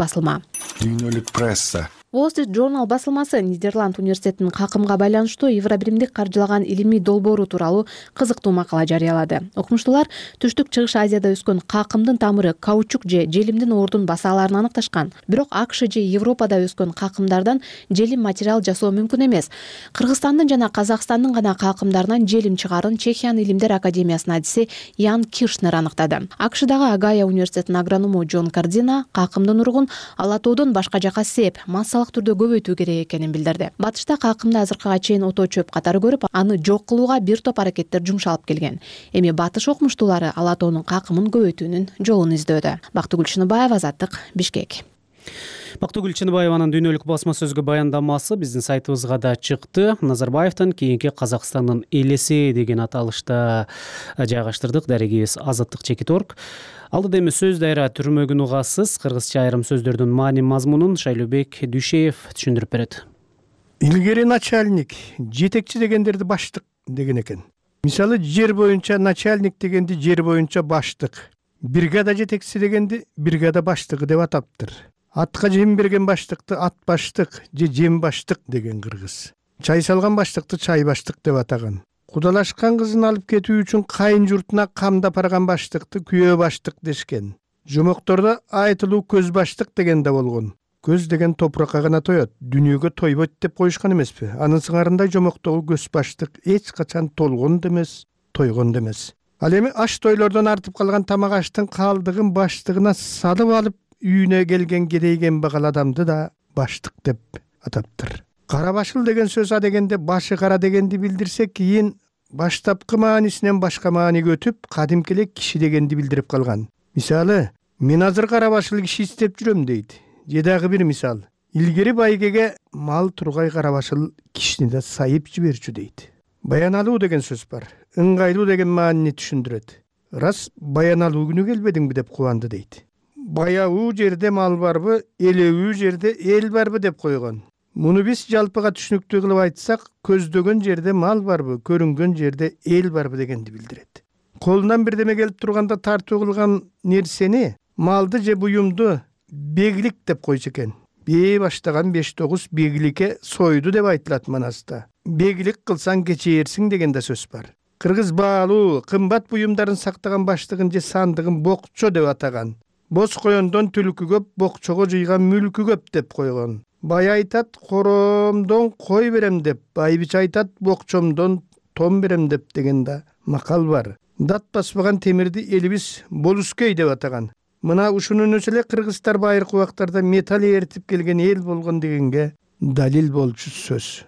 басылма. Дүйнөлүк пресса. Wall Street Journal басылмасы Нидерланд университетинин какымга байланыштуу Евробиримдик каржылаган илимий долбоору тууралуу кызыктуу макала жарыялады. Окумуштуулар Түштүк Чыгыш Азияда өскөн какымдын тамыры каучук же желимдин ордун баса аларын аныкташкан. Бирок АКШ же Европада өскөн какымдардан желим материал жасоо мүмкүн эмес. Кыргызстандын жана Казакстандын гана какымдарынан желим чыгарын Чехиянын илимдер академиясынын адиси Ян Киршнер аныктады. АКШдагы Агая университетинин агроному Джон Кардина какымдын ургун ала тоодон башка жака сээп, массалык түрдө көбөйтүү керек экенин билдирди. Батышта какымды азыркыга чейин ото чөп катары көрүп, аны жок кылууга бир топ аракеттер жумшалып келген. Эми батыш окумуштуулары ала тоонун какымын көбөйтүүнүн жолун издөдө. Бактыгүл Чыныбаева, Азаттык, Бишкек. Бактыгүл Чыныбаеванын дүйнөлүк басма сөзгө баяндамасы биздин сайтыбызга да чыкты. Назарбаевдин кийинки Казакстандын элеси деген аталышта жайгаштырдык. Дарегибиз Азаттык чекит точка орг. Алдыда эми сөз дайра түрмөгүн угасыз. Кыргызча айрым сөздөрдүн маани мазмунун Шайлообек Дүйшеев түшүндүрүп берет. Илгери начальник, жетекчи дегендерди баштык деген экен. Мисалы жер боюнча начальник дегенди жер боюнча баштык, бригада жетекчиси дегенди бригада баштыгы деп атаптыр. Атка жем берген баштыкты ат баштык же жем баштык деген кыргыз. Чай салган баштыкты чай баштык деп атаган. Кудалашкан кызын алып кетүү үчүн кайын журтуна камдап барган баштыкты күйөө баштык дешкен. Жомоктордо айтылуу көз баштык деген да болгон. Көз деген топуракка гана тоет, дүнүйөгө тойбойт деп коюшкан эмеспи? Анын сыңарындай жомоктогу көз баштык эч качан толгон да эмес, тойгон да эмес. Ал эми аш тойлордон артып калган тамак аштын калдыгын баштыгына салып алып үйүнө келген кедейген багал адамды да баштык деп атаптыр. Кара башыл деген сөз а дегенде башы кара дегенди билдирсе, кийин баштапкы маанисинен башка мааниге өтүп, кадимки эле киши дегенди билдирип калган. Мисалы, мен азыр кара башыл киши издеп жүрөм дейт. Же дагы бир мисал, илгери байгеге мал тургай кара башыл кишини да сайып жиберчү дейт. Баяналуу деген сөз бар. Ыңгайлуу деген маанини түшүндүрөт. Рас баяналуу күнү келбедиңби деп кубанды дейт. Баяуу жерде мал барбы, элебүү жерде эл барбы деп койгон. Муну биз жалпыга түшүнүктүү кылып айтсак, көздөгөн жерде мал барбы, көрүнгөн жерде эл барбы дегенди билдирет. Колунан бирдеме келип турганда тартуу кылган нерсени, малды же буюмду беглик деп койчу экен. Бээ баштаган беш тогуз бегликке сойду деп айтылат манаста. Беглик кылсаң кечээрсиң деген да сөз бар. Кыргыз баалуу, кымбат буюмдарын сактаган баштыгын же сандыгын бокчо деп атаган. Боз коёндон түлкү көп, бокчого жыйган мүлкү көп деп койгон. Бай айтат, коромдон кой берем деп, байбич айтат, бокчомдон том берем деп деген да макал бар. Дат баспаган темирди элибиз болускөй деп атаган. Мына ушунун өзү эле кыргыздар байыркы убактарда металл эритип келген эл болгон дегенге далил болчу сөз.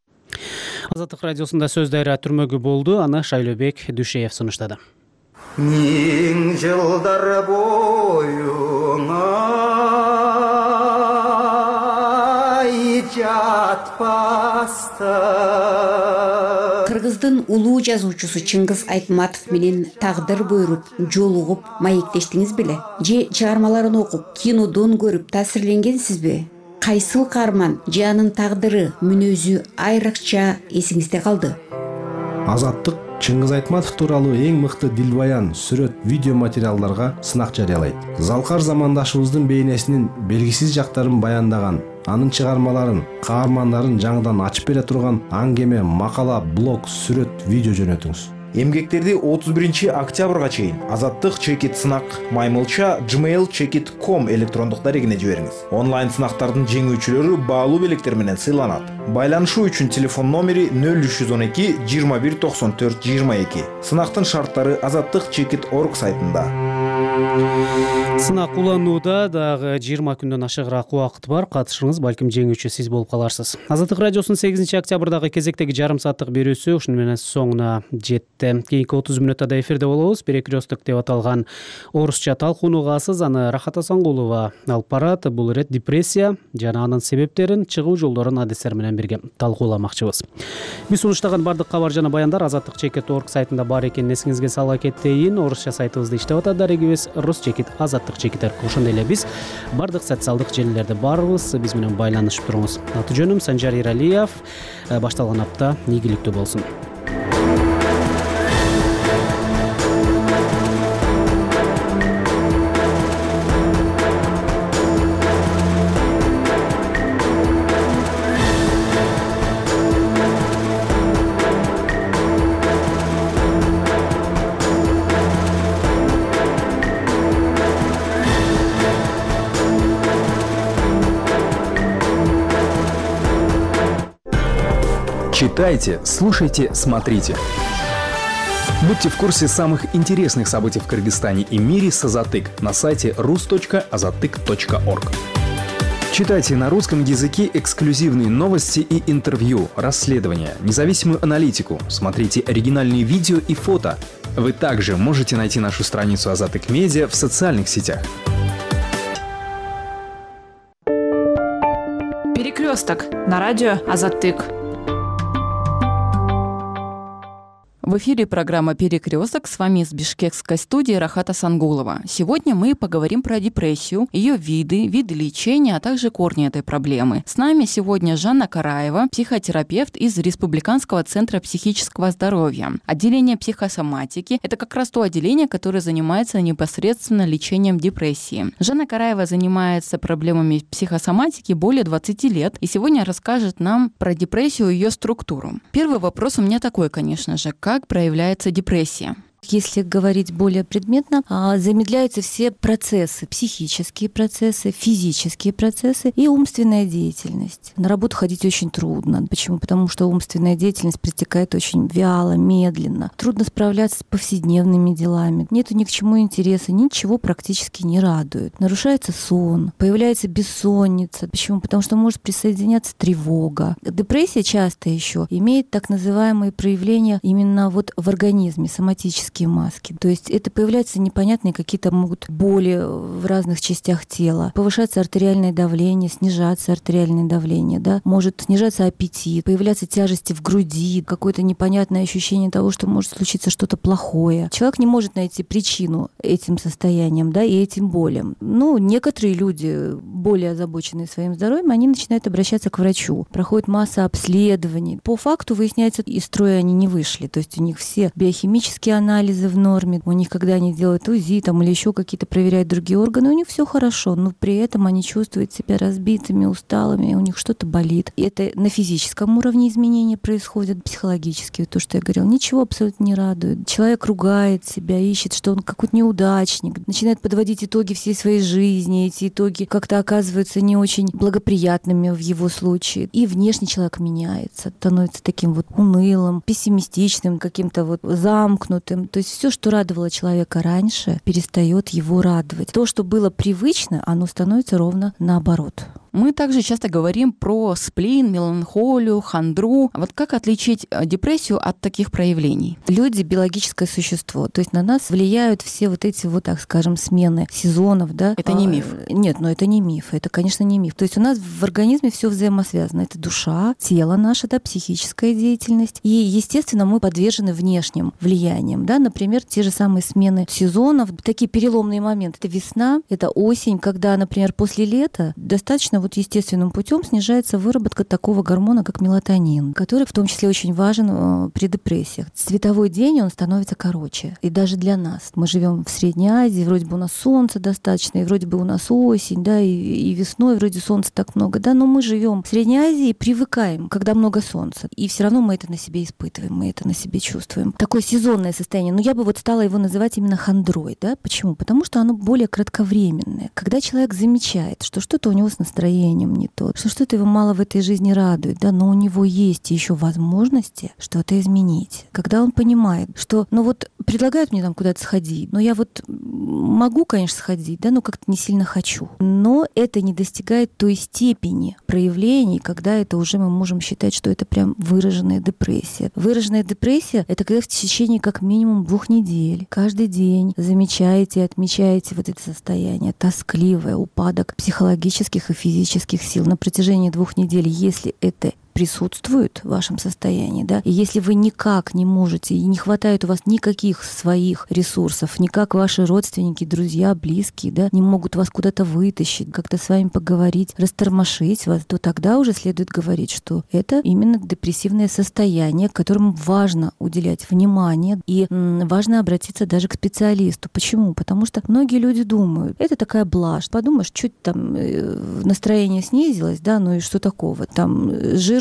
Азаттык радиосунда сөз дайра түрмөгү болду. Аны Шайлообек Дүйшеев сунуштады. Миң жылдар боюңа Кыргыздын улуу жазуучусу Чыңгыз Айтматов менен тагдыр буйруп, жолугуп, маектештиңиз беле? Же чыгармаларын окуп, кинодон көрүп таасирленгенсизби? Кайсыл каарман же анын тагдыры, мүнөзү айрыкча эсиңизде калды? Азаттык Чыңгыз Айтматов тууралуу эң мыкты дилбаян, сүрөт, видео материалдарга сынак жарыялайт. Залкар замандашыбыздын бейнесинин белгисиз жактарын баяндаган, анын чыгармаларын, каармандарын жаңыдан ачып бере турган аңгеме, макала, блог, сүрөт, видео жөнөтүңүз. Эмгектерди отуз биринчи октябрга чейин Азаттык чекит сынак маймылча gmail чекит точка ком электрондук дарегине жибериңиз. Онлайн сынактардын жеңүүчүлөрү баалуу белектер менен сыйланат. Байланышуу үчүн телефон номери нөл үч жүз он эки жыйырма бир токсон төрт жыйырма эки. Сынактын шарттары Азаттык чекит точка орг сайтында. Сынак уланууда дагы жыйырма күндөн ашыгыраак убакыт бар. Катышыңыз, балким жеңүүчү сиз болуп каларсыз. Азаттык радиосунун сегизинчи октябрдагы кезектеги жарым сааттык берүүсү ушуну менен соңуна жетти. Кийинки отуз мүнөттө да эфирде болобуз. Перекресток деп аталган орусча талкууну угасыз. Аны Рахат Асангулова алып барат. Бул ирет депрессия жана анын себептерин, чыгуу жолдорун адистер менен бирге талкууламакчыбыз. Биз сунуштаган бардык кабар жана баяндар Азаттык чекит точка орг сайтында бар экенин эсиңизге сала кетейин. Орусча сайтыбызды иштеп атат дарегибиз рус чекит азаттык чекит точка орг. Ошондой эле биз бардык социалдык желилерде барбыз. Биз менен байланышып туруңуз. Аты жөнүм Санжар Иралиев. Башталган апта ийгиликтүү болсун. Читайте, слушайте, смотрите. Будьте в курсе самых интересных событий в Кыргызстане и мире с Азатык на сайте рус точка азатык точка орг. Читайте на русском языке эксклюзивные новости и интервью, расследования, независимую аналитику, смотрите оригинальные видео и фото. Вы также можете найти нашу страницу Азатык Медиа в социальных сетях. Перекресток на радио Азатык. В эфире программа «Перекресток». С вами из бишкекской студии Рахата Сангулова. Сегодня мы поговорим про депрессию, ее виды, виды лечения, а также корни этой проблемы. С нами сегодня Жанна Караева, психотерапевт из Республиканского центра психического здоровья. Отделение психосоматики – это как раз то отделение, которое занимается непосредственно лечением депрессии. Жанна Караева занимается проблемами психосоматики более двадцати лет и сегодня расскажет нам про депрессию и ее структуру. Первый вопрос у меня такой, конечно же. Как Как проявляется депрессия? Если говорить более предметно, замедляются все процессы, психические процессы, физические процессы и умственная деятельность. На работу ходить очень трудно. Почему? Потому что умственная деятельность протекает очень вяло, медленно. Трудно справляться с повседневными делами. Нету ни к чему интереса, ничего практически не радует. Нарушается сон, появляется бессонница. Почему? Потому что может присоединяться тревога. Депрессия часто еще имеет так называемые проявления именно вот в организме, соматические маски. То есть это появляются непонятные какие-то могут боли в разных частях тела. Повышается артериальное давление, снижаться артериальное давление, да? Может снижаться аппетит, появляться тяжести в груди, какое-то непонятное ощущение того, что может случиться что-то плохое. Человек не может найти причину этим состояниям, да, и этим болям. Ну, некоторые люди, более озабоченные своим здоровьем, они начинают обращаться к врачу. Проходит масса обследований. По факту выясняется, из строя они не вышли. То есть у них все биохимические анализы в норме, у них, когда они делают УЗИ там, или еще какие-то проверяют другие органы, у них все хорошо, но при этом они чувствуют себя разбитыми, усталыми, у них что-то болит. И это на физическом уровне изменения происходят, психологически, то, что я говорила, ничего абсолютно не радует. Человек ругает себя, ищет, что он какой-то неудачник, начинает подводить итоги всей своей жизни, эти итоги как-то оказываются не очень благоприятными в его случае. И внешне человек меняется, становится таким вот унылым, пессимистичным, каким-то вот замкнутым. То есть все, что радовало человека раньше, перестает его радовать. То, что было привычно, оно становится ровно наоборот. Мы также часто говорим про сплин, меланхолию, хандру. Вот как отличить депрессию от таких проявлений? Люди — биологическое существо. То есть на нас влияют все вот эти вот, так скажем, смены сезонов. Да? Это не миф? Нет, но это не миф. Это, конечно, не миф. То есть у нас в организме все взаимосвязано. Это душа, тело наше, да, психическая деятельность. И, естественно, мы подвержены внешним влияниям. Да? Например, те же самые смены сезонов. Такие переломные моменты. Это весна, это осень, когда, например, после лета достаточно вот естественным путем снижается выработка такого гормона, как мелатонин, который в том числе очень важен при депрессиях. Световой день, он становится короче. И даже для нас. Мы живем в Средней Азии, вроде бы у нас солнца достаточно, и вроде бы у нас осень, да, и, и весной вроде солнца так много, да, но мы живем в Средней Азии и привыкаем, когда много солнца. И все равно мы это на себе испытываем, мы это на себе чувствуем. Такое сезонное состояние. Но я бы вот стала его называть именно хандрой, да. Почему? Потому что оно более кратковременное. Когда человек замечает, что что-то у него с настроением не то, что что-то его мало в этой жизни радует, да, но у него есть еще возможности что-то изменить. Когда он понимает, что, ну вот, предлагают мне там куда-то сходить, но я вот могу, конечно, сходить, да, но как-то не сильно хочу. Но это не достигает той степени проявлений, когда это уже мы можем считать, что это прям выраженная депрессия. Выраженная депрессия — это когда в течение как минимум двух недель каждый день замечаете и отмечаете вот это состояние тоскливое, упадок психологических и физических сил на протяжении двух недель, если это присутствует в вашем состоянии, да, и если вы никак не можете, и не хватает у вас никаких своих ресурсов, никак ваши родственники, друзья, близкие, да, не могут вас куда-то вытащить, как-то с вами поговорить, растормошить вас, то тогда уже следует говорить, что это именно депрессивное состояние, которому важно уделять внимание, и м, важно обратиться даже к специалисту. Почему? Потому что многие люди думают, это такая блажь, подумаешь, чуть там э, настроение снизилось, да, ну и что такого, там жиру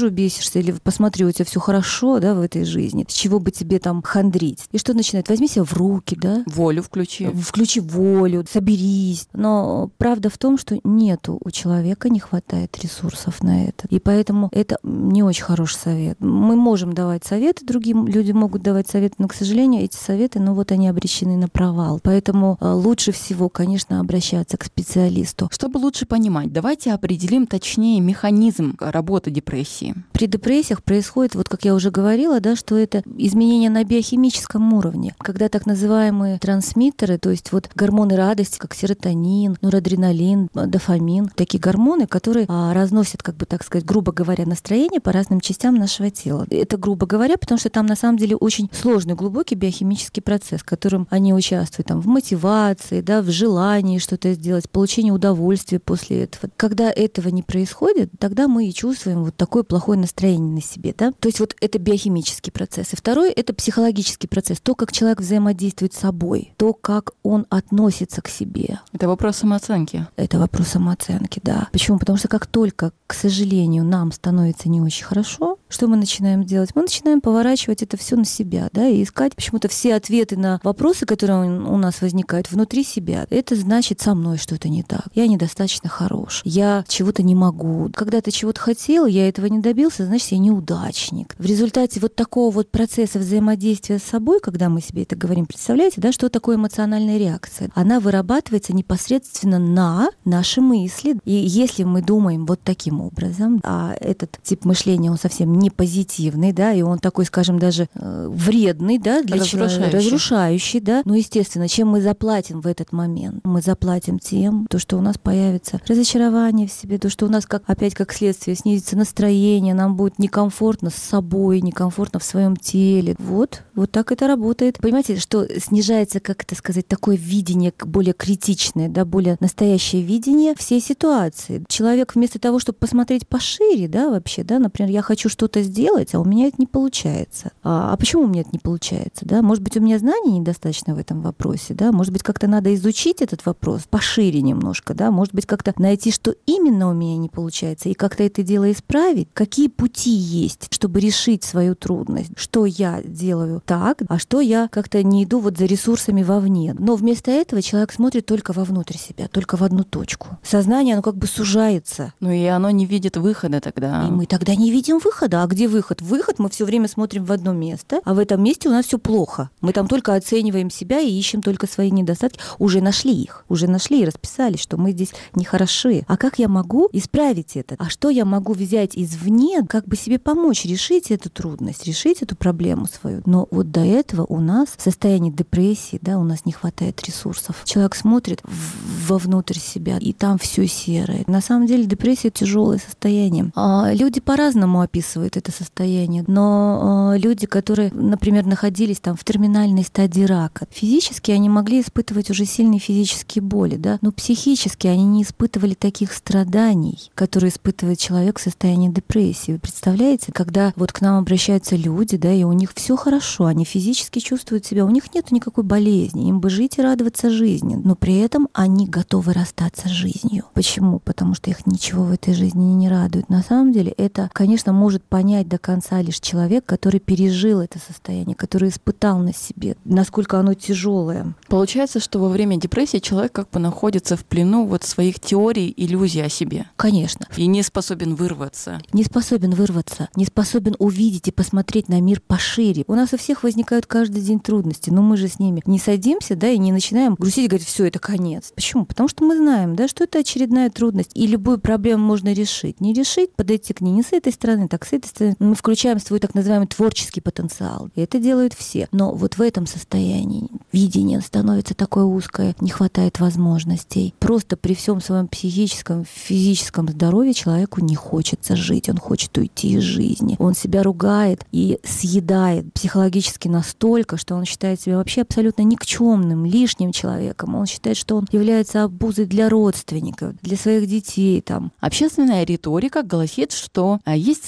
увижу, бесишься, или посмотрю, у тебя все хорошо, да, в этой жизни, с чего бы тебе там хандрить. И что начинает? Возьми себя в руки, да. Волю включи. Включи волю, соберись. Но правда в том, что нету у человека, не хватает ресурсов на это. И поэтому это не очень хороший совет. Мы можем давать советы, другим люди могут давать советы, но, к сожалению, эти советы, ну вот они обречены на провал. Поэтому лучше всего, конечно, обращаться к специалисту. Чтобы лучше понимать, давайте определим точнее механизм работы депрессии. При депрессиях происходит, вот как я уже говорила, да, что это изменения на биохимическом уровне, когда так называемые трансмиттеры, то есть вот гормоны радости, как серотонин, норадреналин, дофамин, такие гормоны, которые а, разносят, как бы так сказать, грубо говоря, настроение по разным частям нашего тела. Это грубо говоря, потому что там на самом деле очень сложный, глубокий биохимический процесс, в котором они участвуют там, в мотивации, да, в желании что-то сделать, в получении удовольствия после этого. Когда этого не происходит, тогда мы и чувствуем вот такое плохое настроение на себе. Да? То есть вот это биохимический процесс. И второй — это психологический процесс. То, как человек взаимодействует с собой, то, как он относится к себе. Это вопрос самооценки. Это вопрос самооценки, да. Почему? Потому что как только, к сожалению, нам становится не очень хорошо, что мы начинаем делать? Мы начинаем поворачивать это все на себя, да, и искать почему-то все ответы на вопросы, которые у нас возникают внутри себя. Это значит, со мной что-то не так. Я недостаточно хорош. Я чего-то не могу. Когда ты чего-то хотел, я этого не добился, значит, я неудачник. В результате вот такого вот процесса взаимодействия с собой, когда мы себе это говорим, представляете, да, что такое эмоциональная реакция? Она вырабатывается непосредственно на наши мысли. И если мы думаем вот таким образом, а этот тип мышления, он совсем не позитивный, да, и он такой, скажем, даже э, вредный, да, для человека, разрушающий, да. Ну, естественно, чем мы заплатим в этот момент? Мы заплатим тем, то, что у нас появится разочарование в себе, то, что у нас как, опять как следствие снизится настроение, нам будет некомфортно с собой, некомфортно в своем теле. Вот, вот так это работает. Понимаете, что снижается, как это сказать, такое видение более критичное, да, более настоящее видение всей ситуации. Человек вместо того, чтобы посмотреть пошире, да, вообще, да, например, я хочу что-то сделать, а у меня это не получается. А, а почему у меня это не получается, да? Может быть, у меня знаний недостаточно в этом вопросе, да? Может быть, как-то надо изучить этот вопрос пошире немножко, да? Может быть, как-то найти, что именно у меня не получается, и как-то это дело исправить. Какие пути есть, чтобы решить свою трудность? Что я делаю так, а что я как-то не иду вот за ресурсами вовне. Но вместо этого человек смотрит только вовнутрь себя, только в одну точку. Сознание, оно как бы сужается. Ну и оно не видит выхода тогда. И мы тогда не видим выхода. А где выход? Выход мы все время смотрим в одно место, а в этом месте у нас все плохо. Мы там только оцениваем себя и ищем только свои недостатки. Уже нашли их, уже нашли и расписали, что мы здесь нехороши. А как я могу исправить это? А что я могу взять извне, как бы себе помочь решить эту трудность, решить эту проблему свою? Но вот до этого у нас в состоянии депрессии, да, у нас не хватает ресурсов. Человек смотрит вовнутрь себя, и там все серое. На самом деле депрессия — тяжелое состояние. А люди по-разному описывают это состояние, но э, люди, которые, например, находились там в терминальной стадии рака, физически они могли испытывать уже сильные физические боли, да, но психически они не испытывали таких страданий, которые испытывает человек в состоянии депрессии. Вы представляете, когда вот к нам обращаются люди, да, и у них все хорошо, они физически чувствуют себя, у них нет никакой болезни, им бы жить и радоваться жизни, но при этом они готовы расстаться с жизнью. Почему? Потому что их ничего в этой жизни не радует. На самом деле это, конечно, может понять до конца лишь человек, который пережил это состояние, который испытал на себе, насколько оно тяжелое. Получается, что во время депрессии человек как бы находится в плену вот своих теорий, иллюзий о себе. Конечно. И не способен вырваться. Не способен вырваться, не способен увидеть и посмотреть на мир пошире. У нас у всех возникают каждый день трудности, но мы же с ними не садимся, да, и не начинаем грустить и говорить: все, это конец. Почему? Потому что мы знаем, да, что это очередная трудность, и любую проблему можно решить. Не решить, подойти к ней не с этой стороны, так с этой стороны. Мы включаем свой так называемый творческий потенциал. И это делают все. Но вот в этом состоянии видение становится такое узкое, не хватает возможностей. Просто при всем своем психическом, физическом здоровье человеку не хочется жить. Он хочет уйти из жизни. Он себя ругает и съедает психологически настолько, что он считает себя вообще абсолютно никчемным, лишним человеком. Он считает, что он является обузой для родственников, для своих детей. Там. Общественная риторика гласит, что есть слабые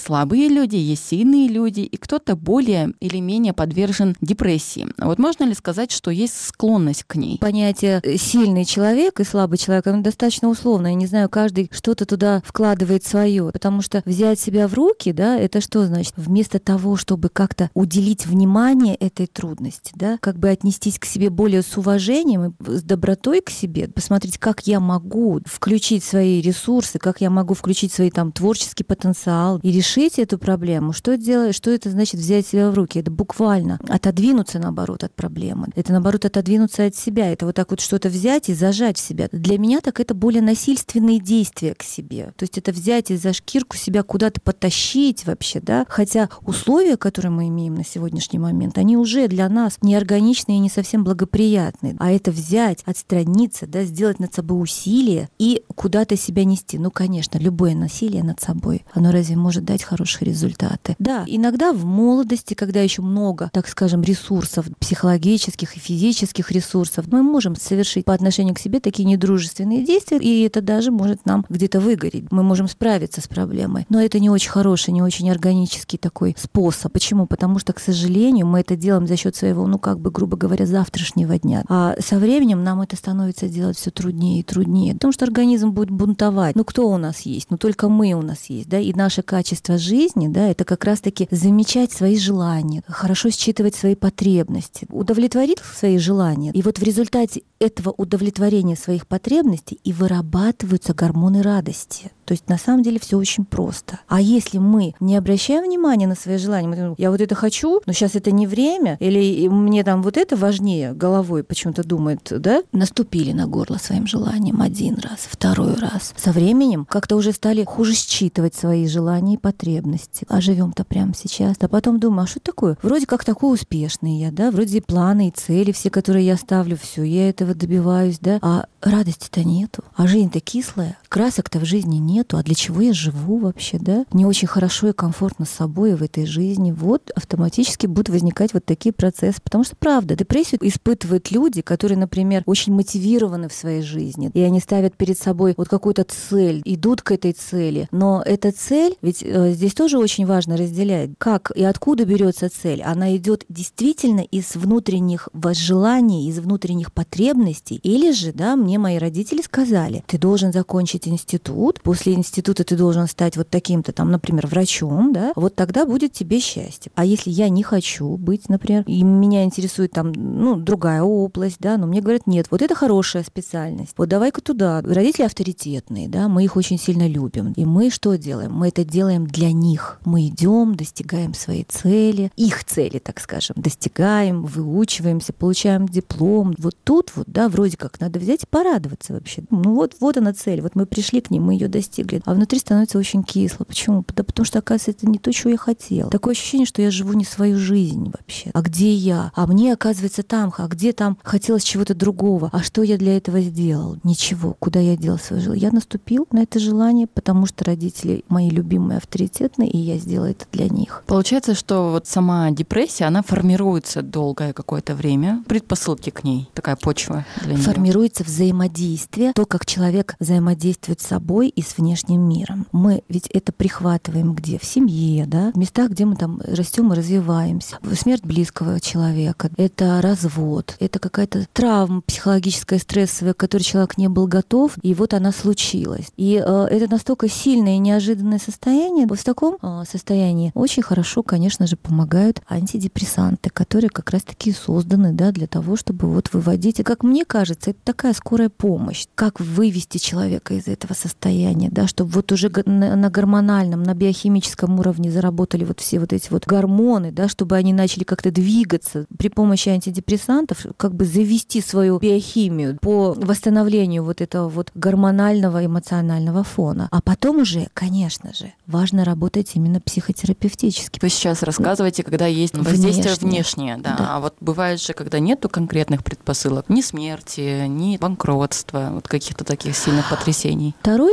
слабые люди, есть сильные люди, и кто-то более или менее подвержен депрессии. Вот можно ли сказать, что есть склонность к ней? Понятие сильный человек и слабый человек, оно достаточно условно. Я не знаю, каждый что-то туда вкладывает свое. Потому что взять себя в руки, да, это что значит? Вместо того, чтобы как-то уделить внимание этой трудности, да, как бы отнестись к себе более с уважением и с добротой к себе, посмотреть, как я могу включить свои ресурсы, как я могу включить свой там творческий потенциал и решить эту проблему. Что делать? Что это значит взять себя в руки? Это буквально отодвинуться, наоборот, от проблемы. Это, наоборот, отодвинуться от себя. Это вот так вот что-то взять и зажать в себя. Для меня так это более насильственные действия к себе. То есть это взять и за шкирку себя куда-то потащить вообще, да. Хотя условия, которые мы имеем на сегодняшний момент, они уже для нас неорганичные и не совсем благоприятные. А это взять, отстраниться, да, сделать над собой усилие и куда-то себя нести. Ну, конечно, любое насилие над собой, оно разве может дать хорошие результаты? Да, иногда в молодости, когда еще много, так скажем, ресурсов, психологических и физических ресурсов, мы можем совершить по отношению к себе такие недружественные действия, и это даже может нам где-то выгореть. Мы можем справиться с проблемой. Но это не очень хороший, не очень органический такой способ. Почему? Потому что, к сожалению, мы это делаем за счет своего, ну, как бы, грубо говоря, завтрашнего дня. А со временем нам это становится делать все труднее и труднее. Потому что организм будет бунтовать. Ну, кто у нас есть? Ну, только мы у нас есть, да, и наше качество жизни, да, это как раз-таки замечать свои желания, хорошо считывать свои потребности, удовлетворить свои желания. И вот в результате этого удовлетворения своих потребностей и вырабатываются гормоны радости. То есть на самом деле все очень просто. А если мы не обращаем внимания на свои желания, мы думаем, я вот это хочу, но сейчас это не время, или мне там вот это важнее, головой почему-то думает, да, наступили на горло своим желанием один раз, второй раз. Со временем как-то уже стали хуже считывать свои желания и потребности. А живем-то прямо сейчас. А потом думаю, а что такое? Вроде как такой успешный я, да, вроде и планы, и цели все, которые я ставлю, все, я этого добиваюсь, да, а радости-то нету. А жизнь-то кислая, красок-то в жизни нет. Нету. А для чего я живу вообще, да? Не очень хорошо и комфортно с собой в этой жизни. Вот автоматически будут возникать вот такие процессы. Потому что, правда, депрессию испытывают люди, которые, например, очень мотивированы в своей жизни. И они ставят перед собой вот какую-то цель, идут к этой цели. Но эта цель, ведь э, здесь тоже очень важно разделять, как и откуда берется цель. Она идет действительно из внутренних возжеланий, из внутренних потребностей. Или же, да, мне мои родители сказали, ты должен закончить институт, после института ты должен стать вот таким-то там, например, врачом, да, вот тогда будет тебе счастье. А если я не хочу быть, например, и меня интересует там, ну, другая область, да, но мне говорят, нет, вот это хорошая специальность, вот давай-ка туда. Родители авторитетные, да, мы их очень сильно любим. И мы что делаем? Мы это делаем для них. Мы идем, достигаем своей цели, их цели, так скажем, достигаем, выучиваемся, получаем диплом. Вот тут вот, да, вроде как надо взять и порадоваться вообще. Ну вот, вот она цель, вот мы пришли к ней, мы ее достигли. А внутри становится очень кисло. Почему? Да потому что, оказывается, это не то, чего я хотела. Такое ощущение, что я живу не свою жизнь вообще. А где я? А мне, оказывается, там. А где там хотелось чего-то другого? А что я для этого сделал? Ничего. Куда я делал свое желание? Я наступил на это желание, потому что родители мои любимые, авторитетные, и я сделала это для них. Получается, что вот сама депрессия, она формируется долгое какое-то время. Предпосылки к ней, такая почва для нее. Формируется взаимодействие, то, как человек взаимодействует с собой и с внешним миром. Мы ведь это прихватываем где? В семье, да? В местах, где мы там растем и развиваемся. Смерть близкого человека, это развод, это какая-то травма психологическая, стрессовая, к которой человек не был готов, и вот она случилась. И э, это настолько сильное и неожиданное состояние. Вот в таком э, состоянии очень хорошо, конечно же, помогают антидепрессанты, которые как раз-таки созданы, да, для того, чтобы вот выводить. И, как мне кажется, это такая скорая помощь. Как вывести человека из этого состояния, да, чтобы вот уже на гормональном, на биохимическом уровне заработали вот все вот эти вот гормоны, да, чтобы они начали как-то двигаться при помощи антидепрессантов, как бы завести свою биохимию по восстановлению вот этого вот гормонального эмоционального фона. А потом уже, конечно же, важно работать именно психотерапевтически. Вы сейчас рассказываете, когда есть воздействие внешнее, да. да. А вот бывает же, когда нету конкретных предпосылок, ни смерти, ни банкротства, вот каких-то таких сильных потрясений. Второй тип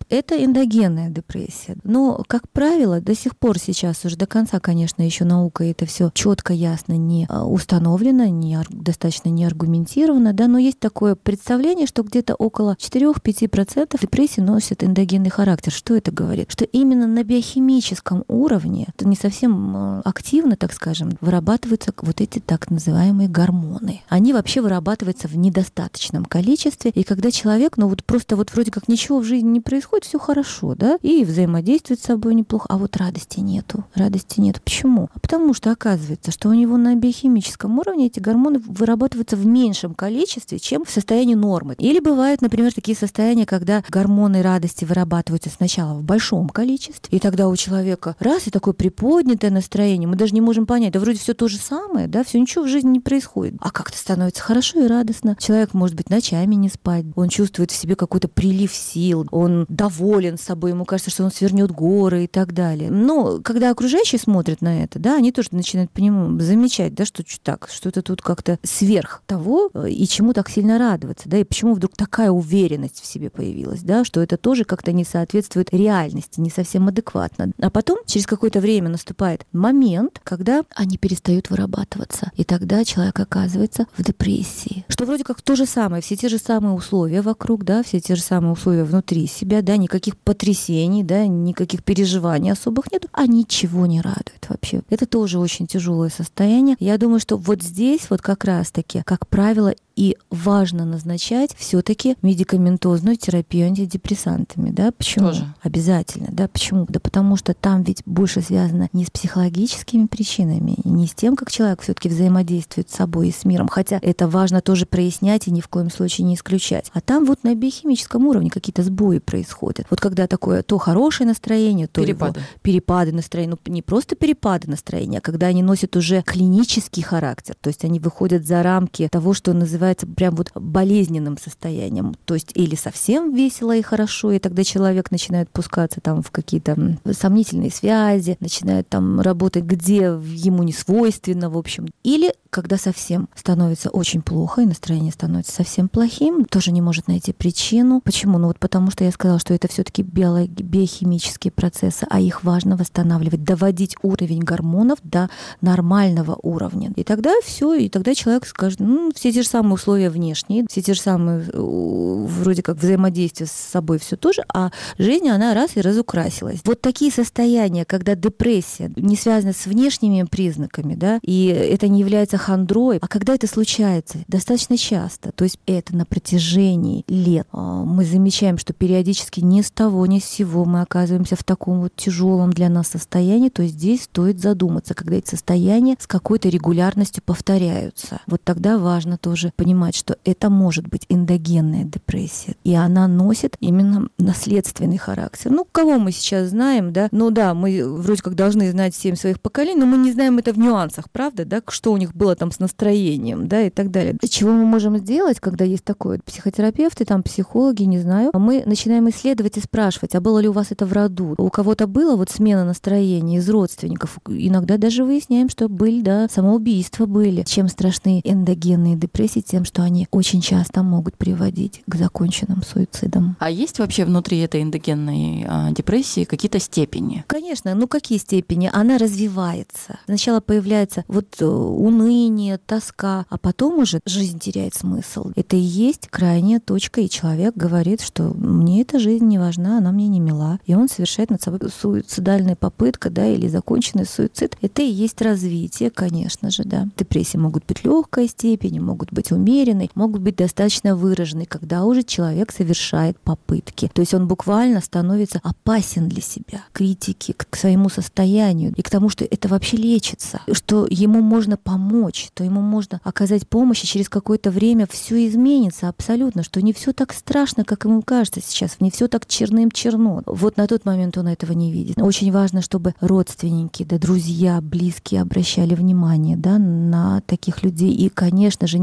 это эндогенная депрессия. Но, как правило, до сих пор сейчас уже до конца, конечно, еще наука это все четко, ясно не установлено, не, достаточно не аргументировано, да, но есть такое представление, что где-то около четыре-пять процентов депрессии носят эндогенный характер. Что это говорит? Что именно на биохимическом уровне, это не совсем активно, так скажем, вырабатываются вот эти так называемые гормоны. Они вообще вырабатываются в недостаточном количестве, и когда человек, ну вот просто вот вроде как ничего в жизни не происходит, все хорошо, да, и взаимодействует с собой неплохо, а вот радости нету. Радости нет. Почему? А потому что оказывается, что у него на биохимическом уровне эти гормоны вырабатываются в меньшем количестве, чем в состоянии нормы. Или бывают, например, такие состояния, когда гормоны радости вырабатываются сначала в большом количестве, и тогда у человека раз и такое приподнятое настроение, мы даже не можем понять, да вроде все то же самое, да, все ничего в жизни не происходит. А как-то становится хорошо и радостно. Человек может быть ночами не спать, он чувствует в себе какой-то прилив сил, он доволен собой, ему кажется, что он свернет горы и так далее. Но когда окружающие смотрят на это, да, они тоже начинают по нему замечать, да, что так, что-то тут как-то сверх того, и чему так сильно радоваться, да, и почему вдруг такая уверенность в себе появилась, да, что это тоже как-то не соответствует реальности, не совсем адекватно. А потом через какое-то время наступает момент, когда они перестают вырабатываться, и тогда человек оказывается в депрессии. Что вроде как то же самое, все те же самые условия вокруг, да, все те же самые условия внутри себя, да, никаких потрясений, да, никаких переживаний особых нет, а ничего не радует вообще. Это тоже очень тяжелое состояние. Я думаю, что вот здесь вот как раз-таки, как правило, и важно назначать все-таки медикаментозную терапию антидепрессантами, да? Почему? Тоже. Обязательно, да? Почему? Да потому что там ведь больше связано не с психологическими причинами, не с тем, как человек все-таки взаимодействует с собой и с миром, хотя это важно тоже прояснять и ни в коем случае не исключать. А там вот на биохимическом уровне какие-то сбои происходят. Вот когда такое то хорошее настроение, то перепады, перепады настроения, ну не просто перепады настроения, а когда они носят уже клинический характер, то есть они выходят за рамки того, что называется прям вот болезненным состоянием. То есть или совсем весело и хорошо, и тогда человек начинает пускаться там в какие-то сомнительные связи, начинает там работать, где ему не свойственно, в общем. Или когда совсем становится очень плохо, и настроение становится совсем плохим, тоже не может найти причину. Почему? Ну вот потому что я сказала, что это все-таки биохимические процессы, а их важно восстанавливать, доводить уровень гормонов до нормального уровня. И тогда все, и тогда человек скажет, ну, все те же самые условия внешние, все те же самые вроде как взаимодействие с собой все тоже, а жизнь, она раз и разукрасилась. Вот такие состояния, когда депрессия не связана с внешними признаками, да, и это не является хандрой, а когда это случается достаточно часто, то есть это на протяжении лет, мы замечаем, что периодически ни с того, ни с сего мы оказываемся в таком вот тяжелом для нас состоянии, то здесь стоит задуматься, когда эти состояния с какой-то регулярностью повторяются. Вот тогда важно тоже понимать, что это может быть эндогенная депрессия, и она носит именно наследственный характер. Ну, кого мы сейчас знаем, да? Ну да, мы вроде как должны знать семь своих поколений, но мы не знаем это в нюансах, правда, да? Что у них было там с настроением, да, и так далее. Чего мы можем сделать, когда есть такое? Психотерапевты, там, психологи, не знаю, мы начинаем исследовать и спрашивать, а было ли у вас это в роду? У кого-то было вот смена настроения из родственников? Иногда даже выясняем, что были, да, самоубийства были. Чем страшны эндогенные депрессии? Тем, что они очень часто могут приводить к законченным суицидам. А есть вообще внутри этой эндогенной а, депрессии какие-то степени? Конечно, ну какие степени? Она развивается. Сначала появляется вот уныние, тоска, а потом уже жизнь теряет смысл. Это и есть крайняя точка, и человек говорит, что мне эта жизнь не важна, она мне не мила. И он совершает над собой суицидальная попытка, да, или законченный суицид. Это и есть развитие, конечно же, да. Депрессии могут быть легкой степени, могут быть умеренной, могут быть достаточно выраженной, когда уже человек совершает попытки. То есть он буквально становится опасен для себя, критики к своему состоянию и к тому, что это вообще лечится, что ему можно помочь, то ему можно оказать помощь, и через какое-то время все изменится абсолютно, что не все так страшно, как ему кажется сейчас, не все так черным-черно. Вот на тот момент он этого не видит. Очень важно, чтобы родственники, да, друзья, близкие обращали внимание, да, на таких людей и, конечно же, не считали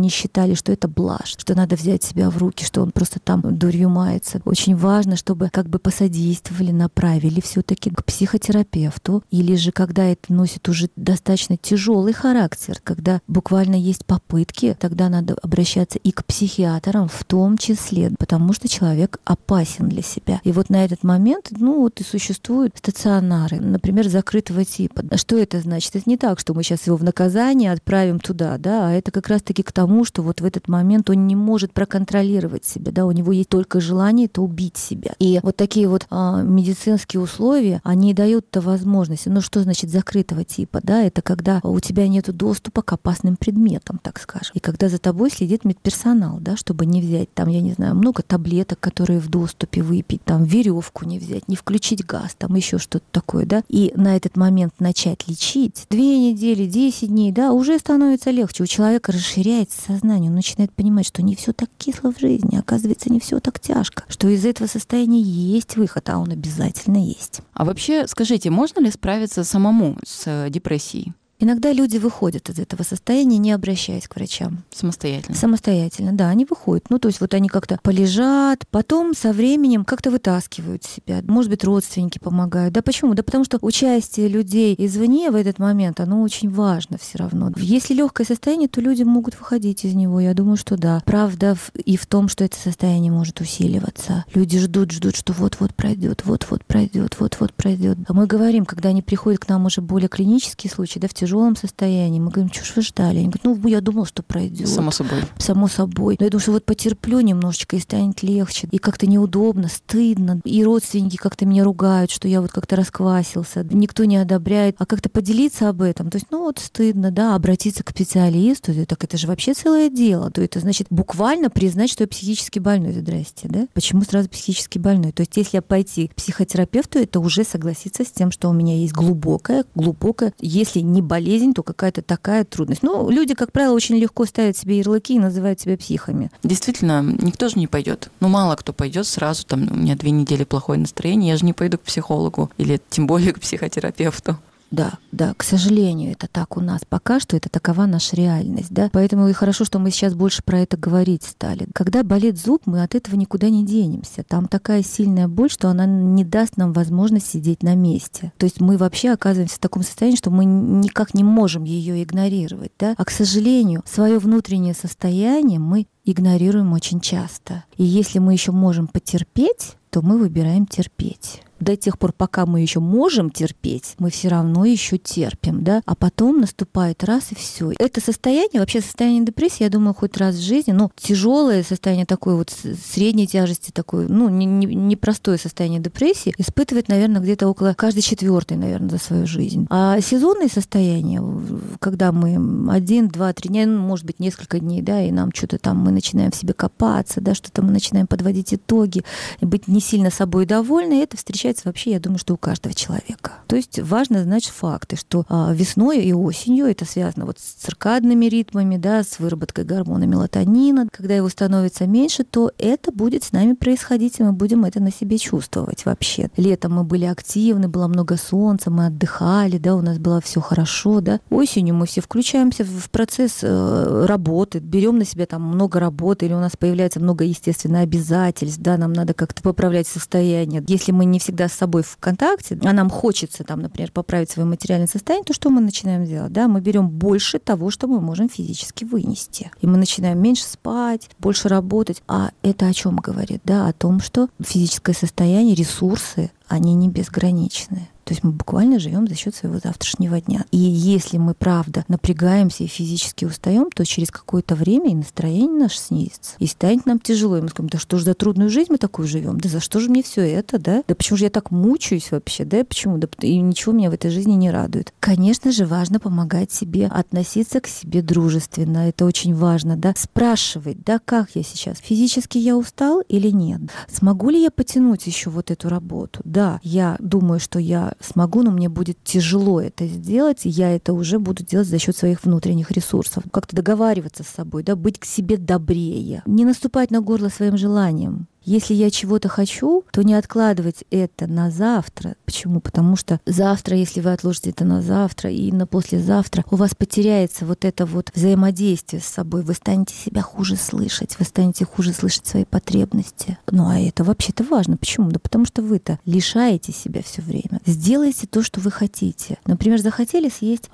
считали, что это блажь, что надо взять себя в руки, что он просто там дурью мается. Очень важно, чтобы как бы посодействовали, направили все-таки к психотерапевту, или же когда это носит уже достаточно тяжелый характер, когда буквально есть попытки, тогда надо обращаться и к психиатрам в том числе, потому что человек опасен для себя. И вот на этот момент, ну вот и существуют стационары, например, закрытого типа. Что это значит? Это не так, что мы сейчас его в наказание отправим туда, да, а это как раз-таки к тому, что вот в этот момент он не может проконтролировать себя, да, у него есть только желание это убить себя. И вот такие вот а, медицинские условия, они дают-то возможность. Ну что значит закрытого типа, да, это когда у тебя нет доступа к опасным предметам, так скажем. И когда за тобой следит медперсонал, да, чтобы не взять там, я не знаю, много таблеток, которые в доступе выпить, там веревку не взять, не включить газ, там еще что-то такое, да. И на этот момент начать лечить две недели, десять дней, да, уже становится легче. У человека расширяется сознание, он начинает понимать, что не все так кисло в жизни, оказывается, не все так тяжко, что из этого состояния есть выход, а он обязательно есть. А вообще, скажите, можно ли справиться самому с депрессией? Иногда люди выходят из этого состояния, не обращаясь к врачам. Самостоятельно? Самостоятельно, да, они выходят. Ну, то есть вот они как-то полежат, потом со временем как-то вытаскивают себя. Может быть, родственники помогают. Да почему? Да потому что участие людей извне в этот момент, оно очень важно все равно. Если легкое состояние, то люди могут выходить из него. Я думаю, что да. Правда и в том, что это состояние может усиливаться. Люди ждут, ждут, что вот-вот пройдет, вот-вот пройдет, вот-вот пройдет. А мы говорим, когда они приходят к нам уже более клинические случаи, да, в тяжелом состоянии. Мы говорим, что ж вы ждали? Они говорят, ну, я думал, что пройдет. Само собой. Само собой. Но я думаю, что вот потерплю немножечко и станет легче. И как-то неудобно, стыдно. И родственники как-то меня ругают, что я вот как-то расквасился. Никто не одобряет. А как-то поделиться об этом. То есть, ну, вот стыдно, да, обратиться к специалисту. Так это же вообще целое дело. То это значит буквально признать, что я психически больной. Здрасте, да? Почему сразу психически больной? То есть, если я пойти к психотерапевту, это уже согласиться с тем, что у меня есть глубокая, глубокая, если не болезнь, то какая-то такая трудность. Ну, люди, как правило, очень легко ставят себе ярлыки и называют себя психами. Действительно, никто же не пойдет. Ну, мало кто пойдет сразу, там, у меня две недели плохое настроение, я же не пойду к психологу или тем более к психотерапевту. Да, да, к сожалению, это так у нас пока что, это такова наша реальность, да. Поэтому и хорошо, что мы сейчас больше про это говорить стали. Когда болит зуб, мы от этого никуда не денемся. Там такая сильная боль, что она не даст нам возможность сидеть на месте. То есть мы вообще оказываемся в таком состоянии, что мы никак не можем ее игнорировать, да. А, к сожалению, свое внутреннее состояние мы игнорируем очень часто. И если мы еще можем потерпеть, то мы выбираем терпеть. До тех пор, пока мы еще можем терпеть, мы все равно еще терпим, да, а потом наступает раз и все. Это состояние, вообще состояние депрессии, я думаю, хоть раз в жизни, но тяжелое состояние такое вот средней тяжести, такое, ну, непростое не, не состояние депрессии испытывает, наверное, где-то около каждый четвертый, наверное, за свою жизнь. А сезонные состояния, когда мы один, два, три дня, ну, может быть, несколько дней, да, и нам что-то там, мы начинаем в себе копаться, да, что-то мы начинаем подводить итоги, и быть не сильно собой довольны, это встречается вообще, я думаю, что у каждого человека. То есть важно знать факты, что а, весной и осенью это связано вот с циркадными ритмами, да, с выработкой гормона мелатонина. Когда его становится меньше, то это будет с нами происходить, и мы будем это на себе чувствовать вообще. Летом мы были активны, было много солнца, мы отдыхали, да, у нас было все хорошо, да. Осенью мы все включаемся в процесс э, работы, берем на себя там много работы, или у нас появляется много, естественно, обязательств, да, нам надо как-то поправлять состояние. Если мы не всегда с собой в контакте, а нам хочется там, например, поправить свое материальное состояние, то что мы начинаем делать? Да? Мы берем больше того, что мы можем физически вынести. И мы начинаем меньше спать, больше работать. А это о чем говорит? Да? О том, что физическое состояние, ресурсы, они не безграничны. То есть мы буквально живем за счет своего завтрашнего дня. И если мы, правда, напрягаемся и физически устаем, то через какое-то время и настроение наше снизится. И станет нам тяжело. И мы скажем, да что же за трудную жизнь мы такую живем? Да за что же мне все это, да? Да почему же я так мучаюсь вообще, да? Почему? Да и ничего меня в этой жизни не радует. Конечно же, важно помогать себе, относиться к себе дружественно. Это очень важно, да? Спрашивать, да, как я сейчас? Физически я устал или нет? Смогу ли я потянуть еще вот эту работу? Да, я думаю, что я смогу, но мне будет тяжело это сделать, и я это уже буду делать за счет своих внутренних ресурсов. Как-то договариваться с собой, да, быть к себе добрее, не наступать на горло своим желаниям. Если я чего-то хочу, то не откладывать это на завтра. Почему? Потому что завтра, если вы отложите это на завтра и на послезавтра, у вас потеряется вот это вот взаимодействие с собой. Вы станете себя хуже слышать, вы станете хуже слышать свои потребности. Ну а это вообще-то важно. Почему? Да потому что вы-то лишаете себя все время. Сделайте то, что вы хотите. Например, захотели съесть,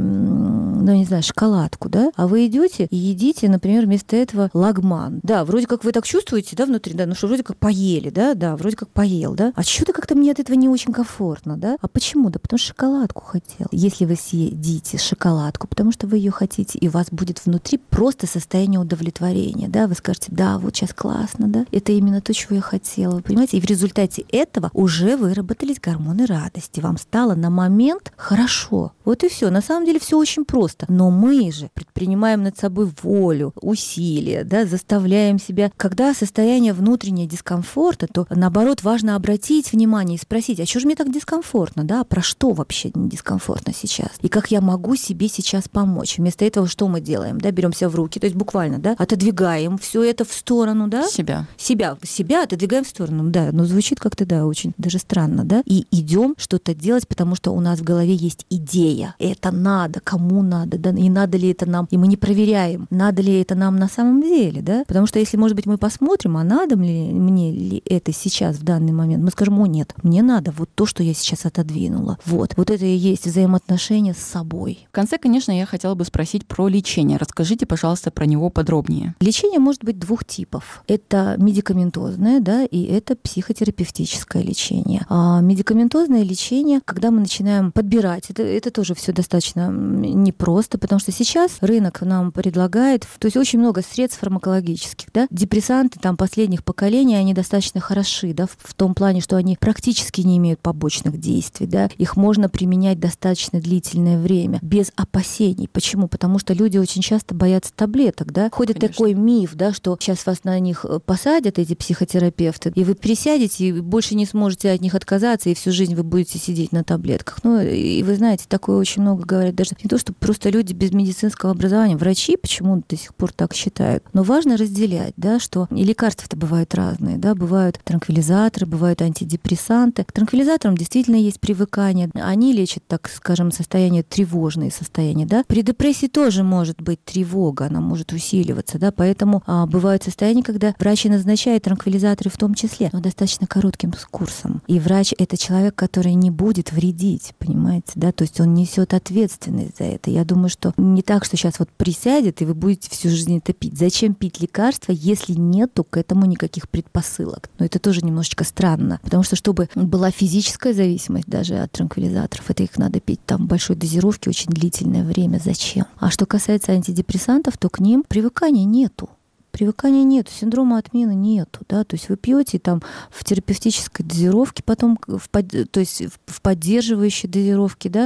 эм, ну не знаю, шоколадку, да? А вы идете и едите, например, вместо этого лагман. Да, вроде как вы так чувствуете, да, внутри, да, ну что вроде как поели, да, да, вроде как поел, да. А что-то как-то мне от этого не очень комфортно, да. А почему? Да потому что шоколадку хотел. Если вы съедите шоколадку, потому что вы ее хотите, и у вас будет внутри просто состояние удовлетворения, да, вы скажете, да, вот сейчас классно, да, это именно то, чего я хотела, вы понимаете, и в результате этого уже выработались гормоны радости, вам стало на момент хорошо. Вот и все. На самом деле все очень просто. Но мы же предпринимаем над собой волю, усилия, да, заставляем себя. Когда состояние внутреннего дискомфорта, то наоборот важно обратить внимание и спросить, а что же мне так дискомфортно, да, про что вообще дискомфортно сейчас? И как я могу себе сейчас помочь? Вместо этого что мы делаем? Да, берем себя в руки, то есть буквально, да, отодвигаем все это в сторону, да? Себя. Себя, себя отодвигаем в сторону, да, но звучит как-то, да, очень даже странно, да, и идем что-то делать, потому что у нас в голове есть идея. Это надо, кому надо, да, и надо ли это нам, и мы не проверяем, надо ли это нам на самом деле, да, потому что если, может быть, мы посмотрим, а надо ли мне ли это сейчас в данный момент, мы скажем, о, нет, мне надо вот то, что я сейчас отодвинула. Вот, вот это и есть взаимоотношения с собой. В конце, конечно, я хотела бы спросить про лечение. Расскажите, пожалуйста, про него подробнее. Лечение может быть двух типов. Это медикаментозное, да, и это психотерапевтическое лечение. А медикаментозное лечение, когда мы начинаем подбирать, это, это тоже все достаточно непросто, потому что сейчас рынок нам предлагает, то есть очень много средств фармакологических, да, депрессанты там последних поколений, они достаточно хороши, да, в, в том плане, что они практически не имеют побочных действий, да, их можно применять достаточно длительное время, без опасений. Почему? Потому что люди очень часто боятся таблеток, да, ходит Конечно. Такой миф, да, что сейчас вас на них посадят, эти психотерапевты, и вы присядете, и больше не сможете от них отказаться, и всю жизнь вы будете сидеть на таблетках. Ну, и вы знаете, такое очень много говорят, даже не то, что просто люди без медицинского образования, врачи почему-то до сих пор так считают. Но важно разделять, да, что и лекарства-то бывают разные, да, бывают транквилизаторы, бывают антидепрессанты. К транквилизаторам действительно есть привыкание. Они лечат, так скажем, состояние тревожные состояния, да. При депрессии тоже может быть тревога, она может усиливаться, да, поэтому а, бывают состояния, когда врач назначает транквилизаторы в том числе, но достаточно коротким курсом. И врач — это человек, который не будет вредить, понимаете, да, то есть он несет ответственность за это. Я думаю, что не так, что сейчас вот присядет, и вы будете всю жизнь это пить. Зачем пить лекарства, если нету к этому никаких предпосылок? Но это тоже немножечко странно, потому что чтобы была физическая зависимость даже от транквилизаторов, это их надо пить там в большой дозировке очень длительное время. Зачем? А что касается антидепрессантов, то к ним привыкания нету. Привыкания нету, синдрома отмены нету, да, то есть вы пьете там в терапевтической дозировке, потом в, под, то есть в поддерживающей дозировке, да,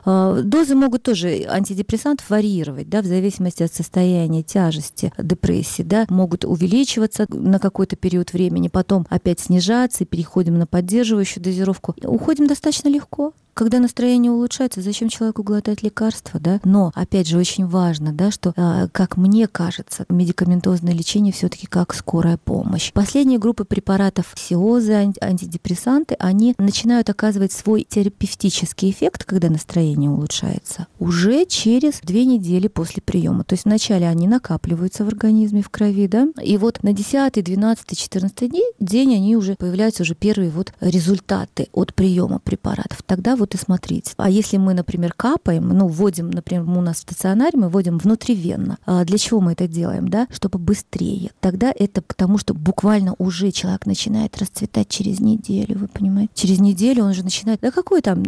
дозы могут тоже антидепрессантов варьировать, да, в зависимости от состояния тяжести депрессии, да, могут увеличиваться на какой-то период времени, потом опять снижаться, и переходим на поддерживающую дозировку, уходим достаточно легко. Когда настроение улучшается, зачем человеку глотать лекарства, да? Но, опять же, очень важно, да, что, как мне кажется, медикаментозное лечение все-таки как скорая помощь. Последние группы препаратов, сиозы, антидепрессанты, они начинают оказывать свой терапевтический эффект, когда настроение улучшается, уже через две недели после приема. То есть вначале они накапливаются в организме, в крови, да, и вот на десятый, двенадцатый, четырнадцатый день они уже появляются уже первые вот результаты от приема препаратов. Тогда вот и смотрите. А если мы, например, капаем, ну, вводим, например, у нас в стационаре, мы вводим внутривенно. А для чего мы это делаем, да? Чтобы быстрее. Тогда это потому, что буквально уже человек начинает расцветать через неделю, вы понимаете? Через неделю он уже начинает... Да какой там?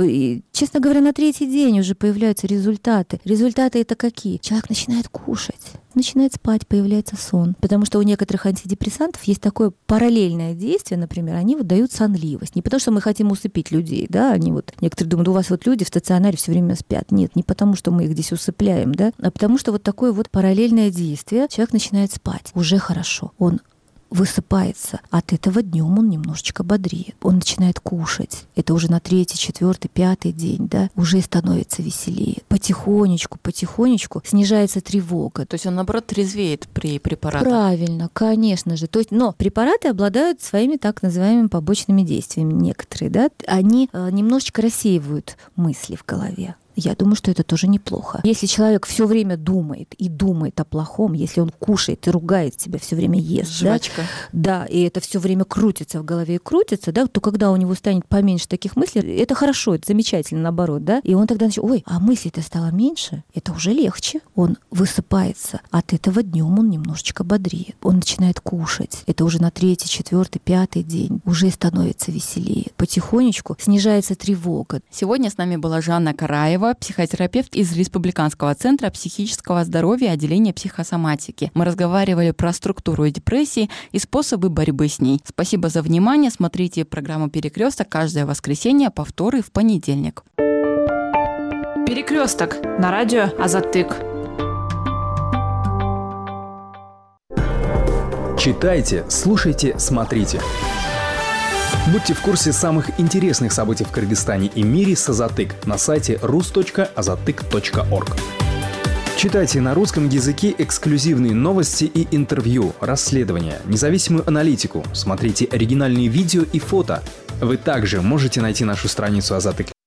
Честно говоря, на третий день уже появляются результаты. Результаты это какие? Человек начинает кушать. Начинает спать, появляется сон. Потому что у некоторых антидепрессантов есть такое параллельное действие, например, они вот дают сонливость. Не потому, что мы хотим усыпить людей, да, они вот, некоторые думают, у вас вот люди в стационаре все время спят. Нет, не потому, что мы их здесь усыпляем, да, а потому что вот такое вот параллельное действие, человек начинает спать. Уже хорошо. Он высыпается. От этого днем он немножечко бодрее. Он начинает кушать. Это уже на третий, четвертый, пятый день, да, уже становится веселее. Потихонечку, потихонечку снижается тревога. То есть он, наоборот, трезвеет при препаратах? Правильно, конечно же. То есть, но препараты обладают своими так называемыми побочными действиями некоторые, да. Они э, немножечко рассеивают мысли в голове. Я думаю, что это тоже неплохо. Если человек все время думает и думает о плохом, если он кушает и ругает себя, все время ест, жвачка. Да, да, и это все время крутится в голове и крутится, да, то когда у него станет поменьше таких мыслей, это хорошо, это замечательно, наоборот, да, и он тогда начнет, ой, а мыслей-то стало меньше, это уже легче. Он высыпается. От этого днем он немножечко бодрее. Он начинает кушать. Это уже на третий, четвертый, пятый день уже становится веселее. Потихонечку снижается тревога. Сегодня с нами была Жанна Караева, психотерапевт из Республиканского центра психического здоровья отделения психосоматики. Мы разговаривали про структуру депрессии и способы борьбы с ней. Спасибо за внимание. Смотрите программу «Перекресток» каждое воскресенье, повторы в понедельник. Перекресток на радио Азаттык. Читайте, слушайте, смотрите. Будьте в курсе самых интересных событий в Кыргызстане и мире с Азаттык на сайте рус точка азаттык точка орг. Читайте на русском языке эксклюзивные новости и интервью, расследования, независимую аналитику, смотрите оригинальные видео и фото. Вы также можете найти нашу страницу Азаттык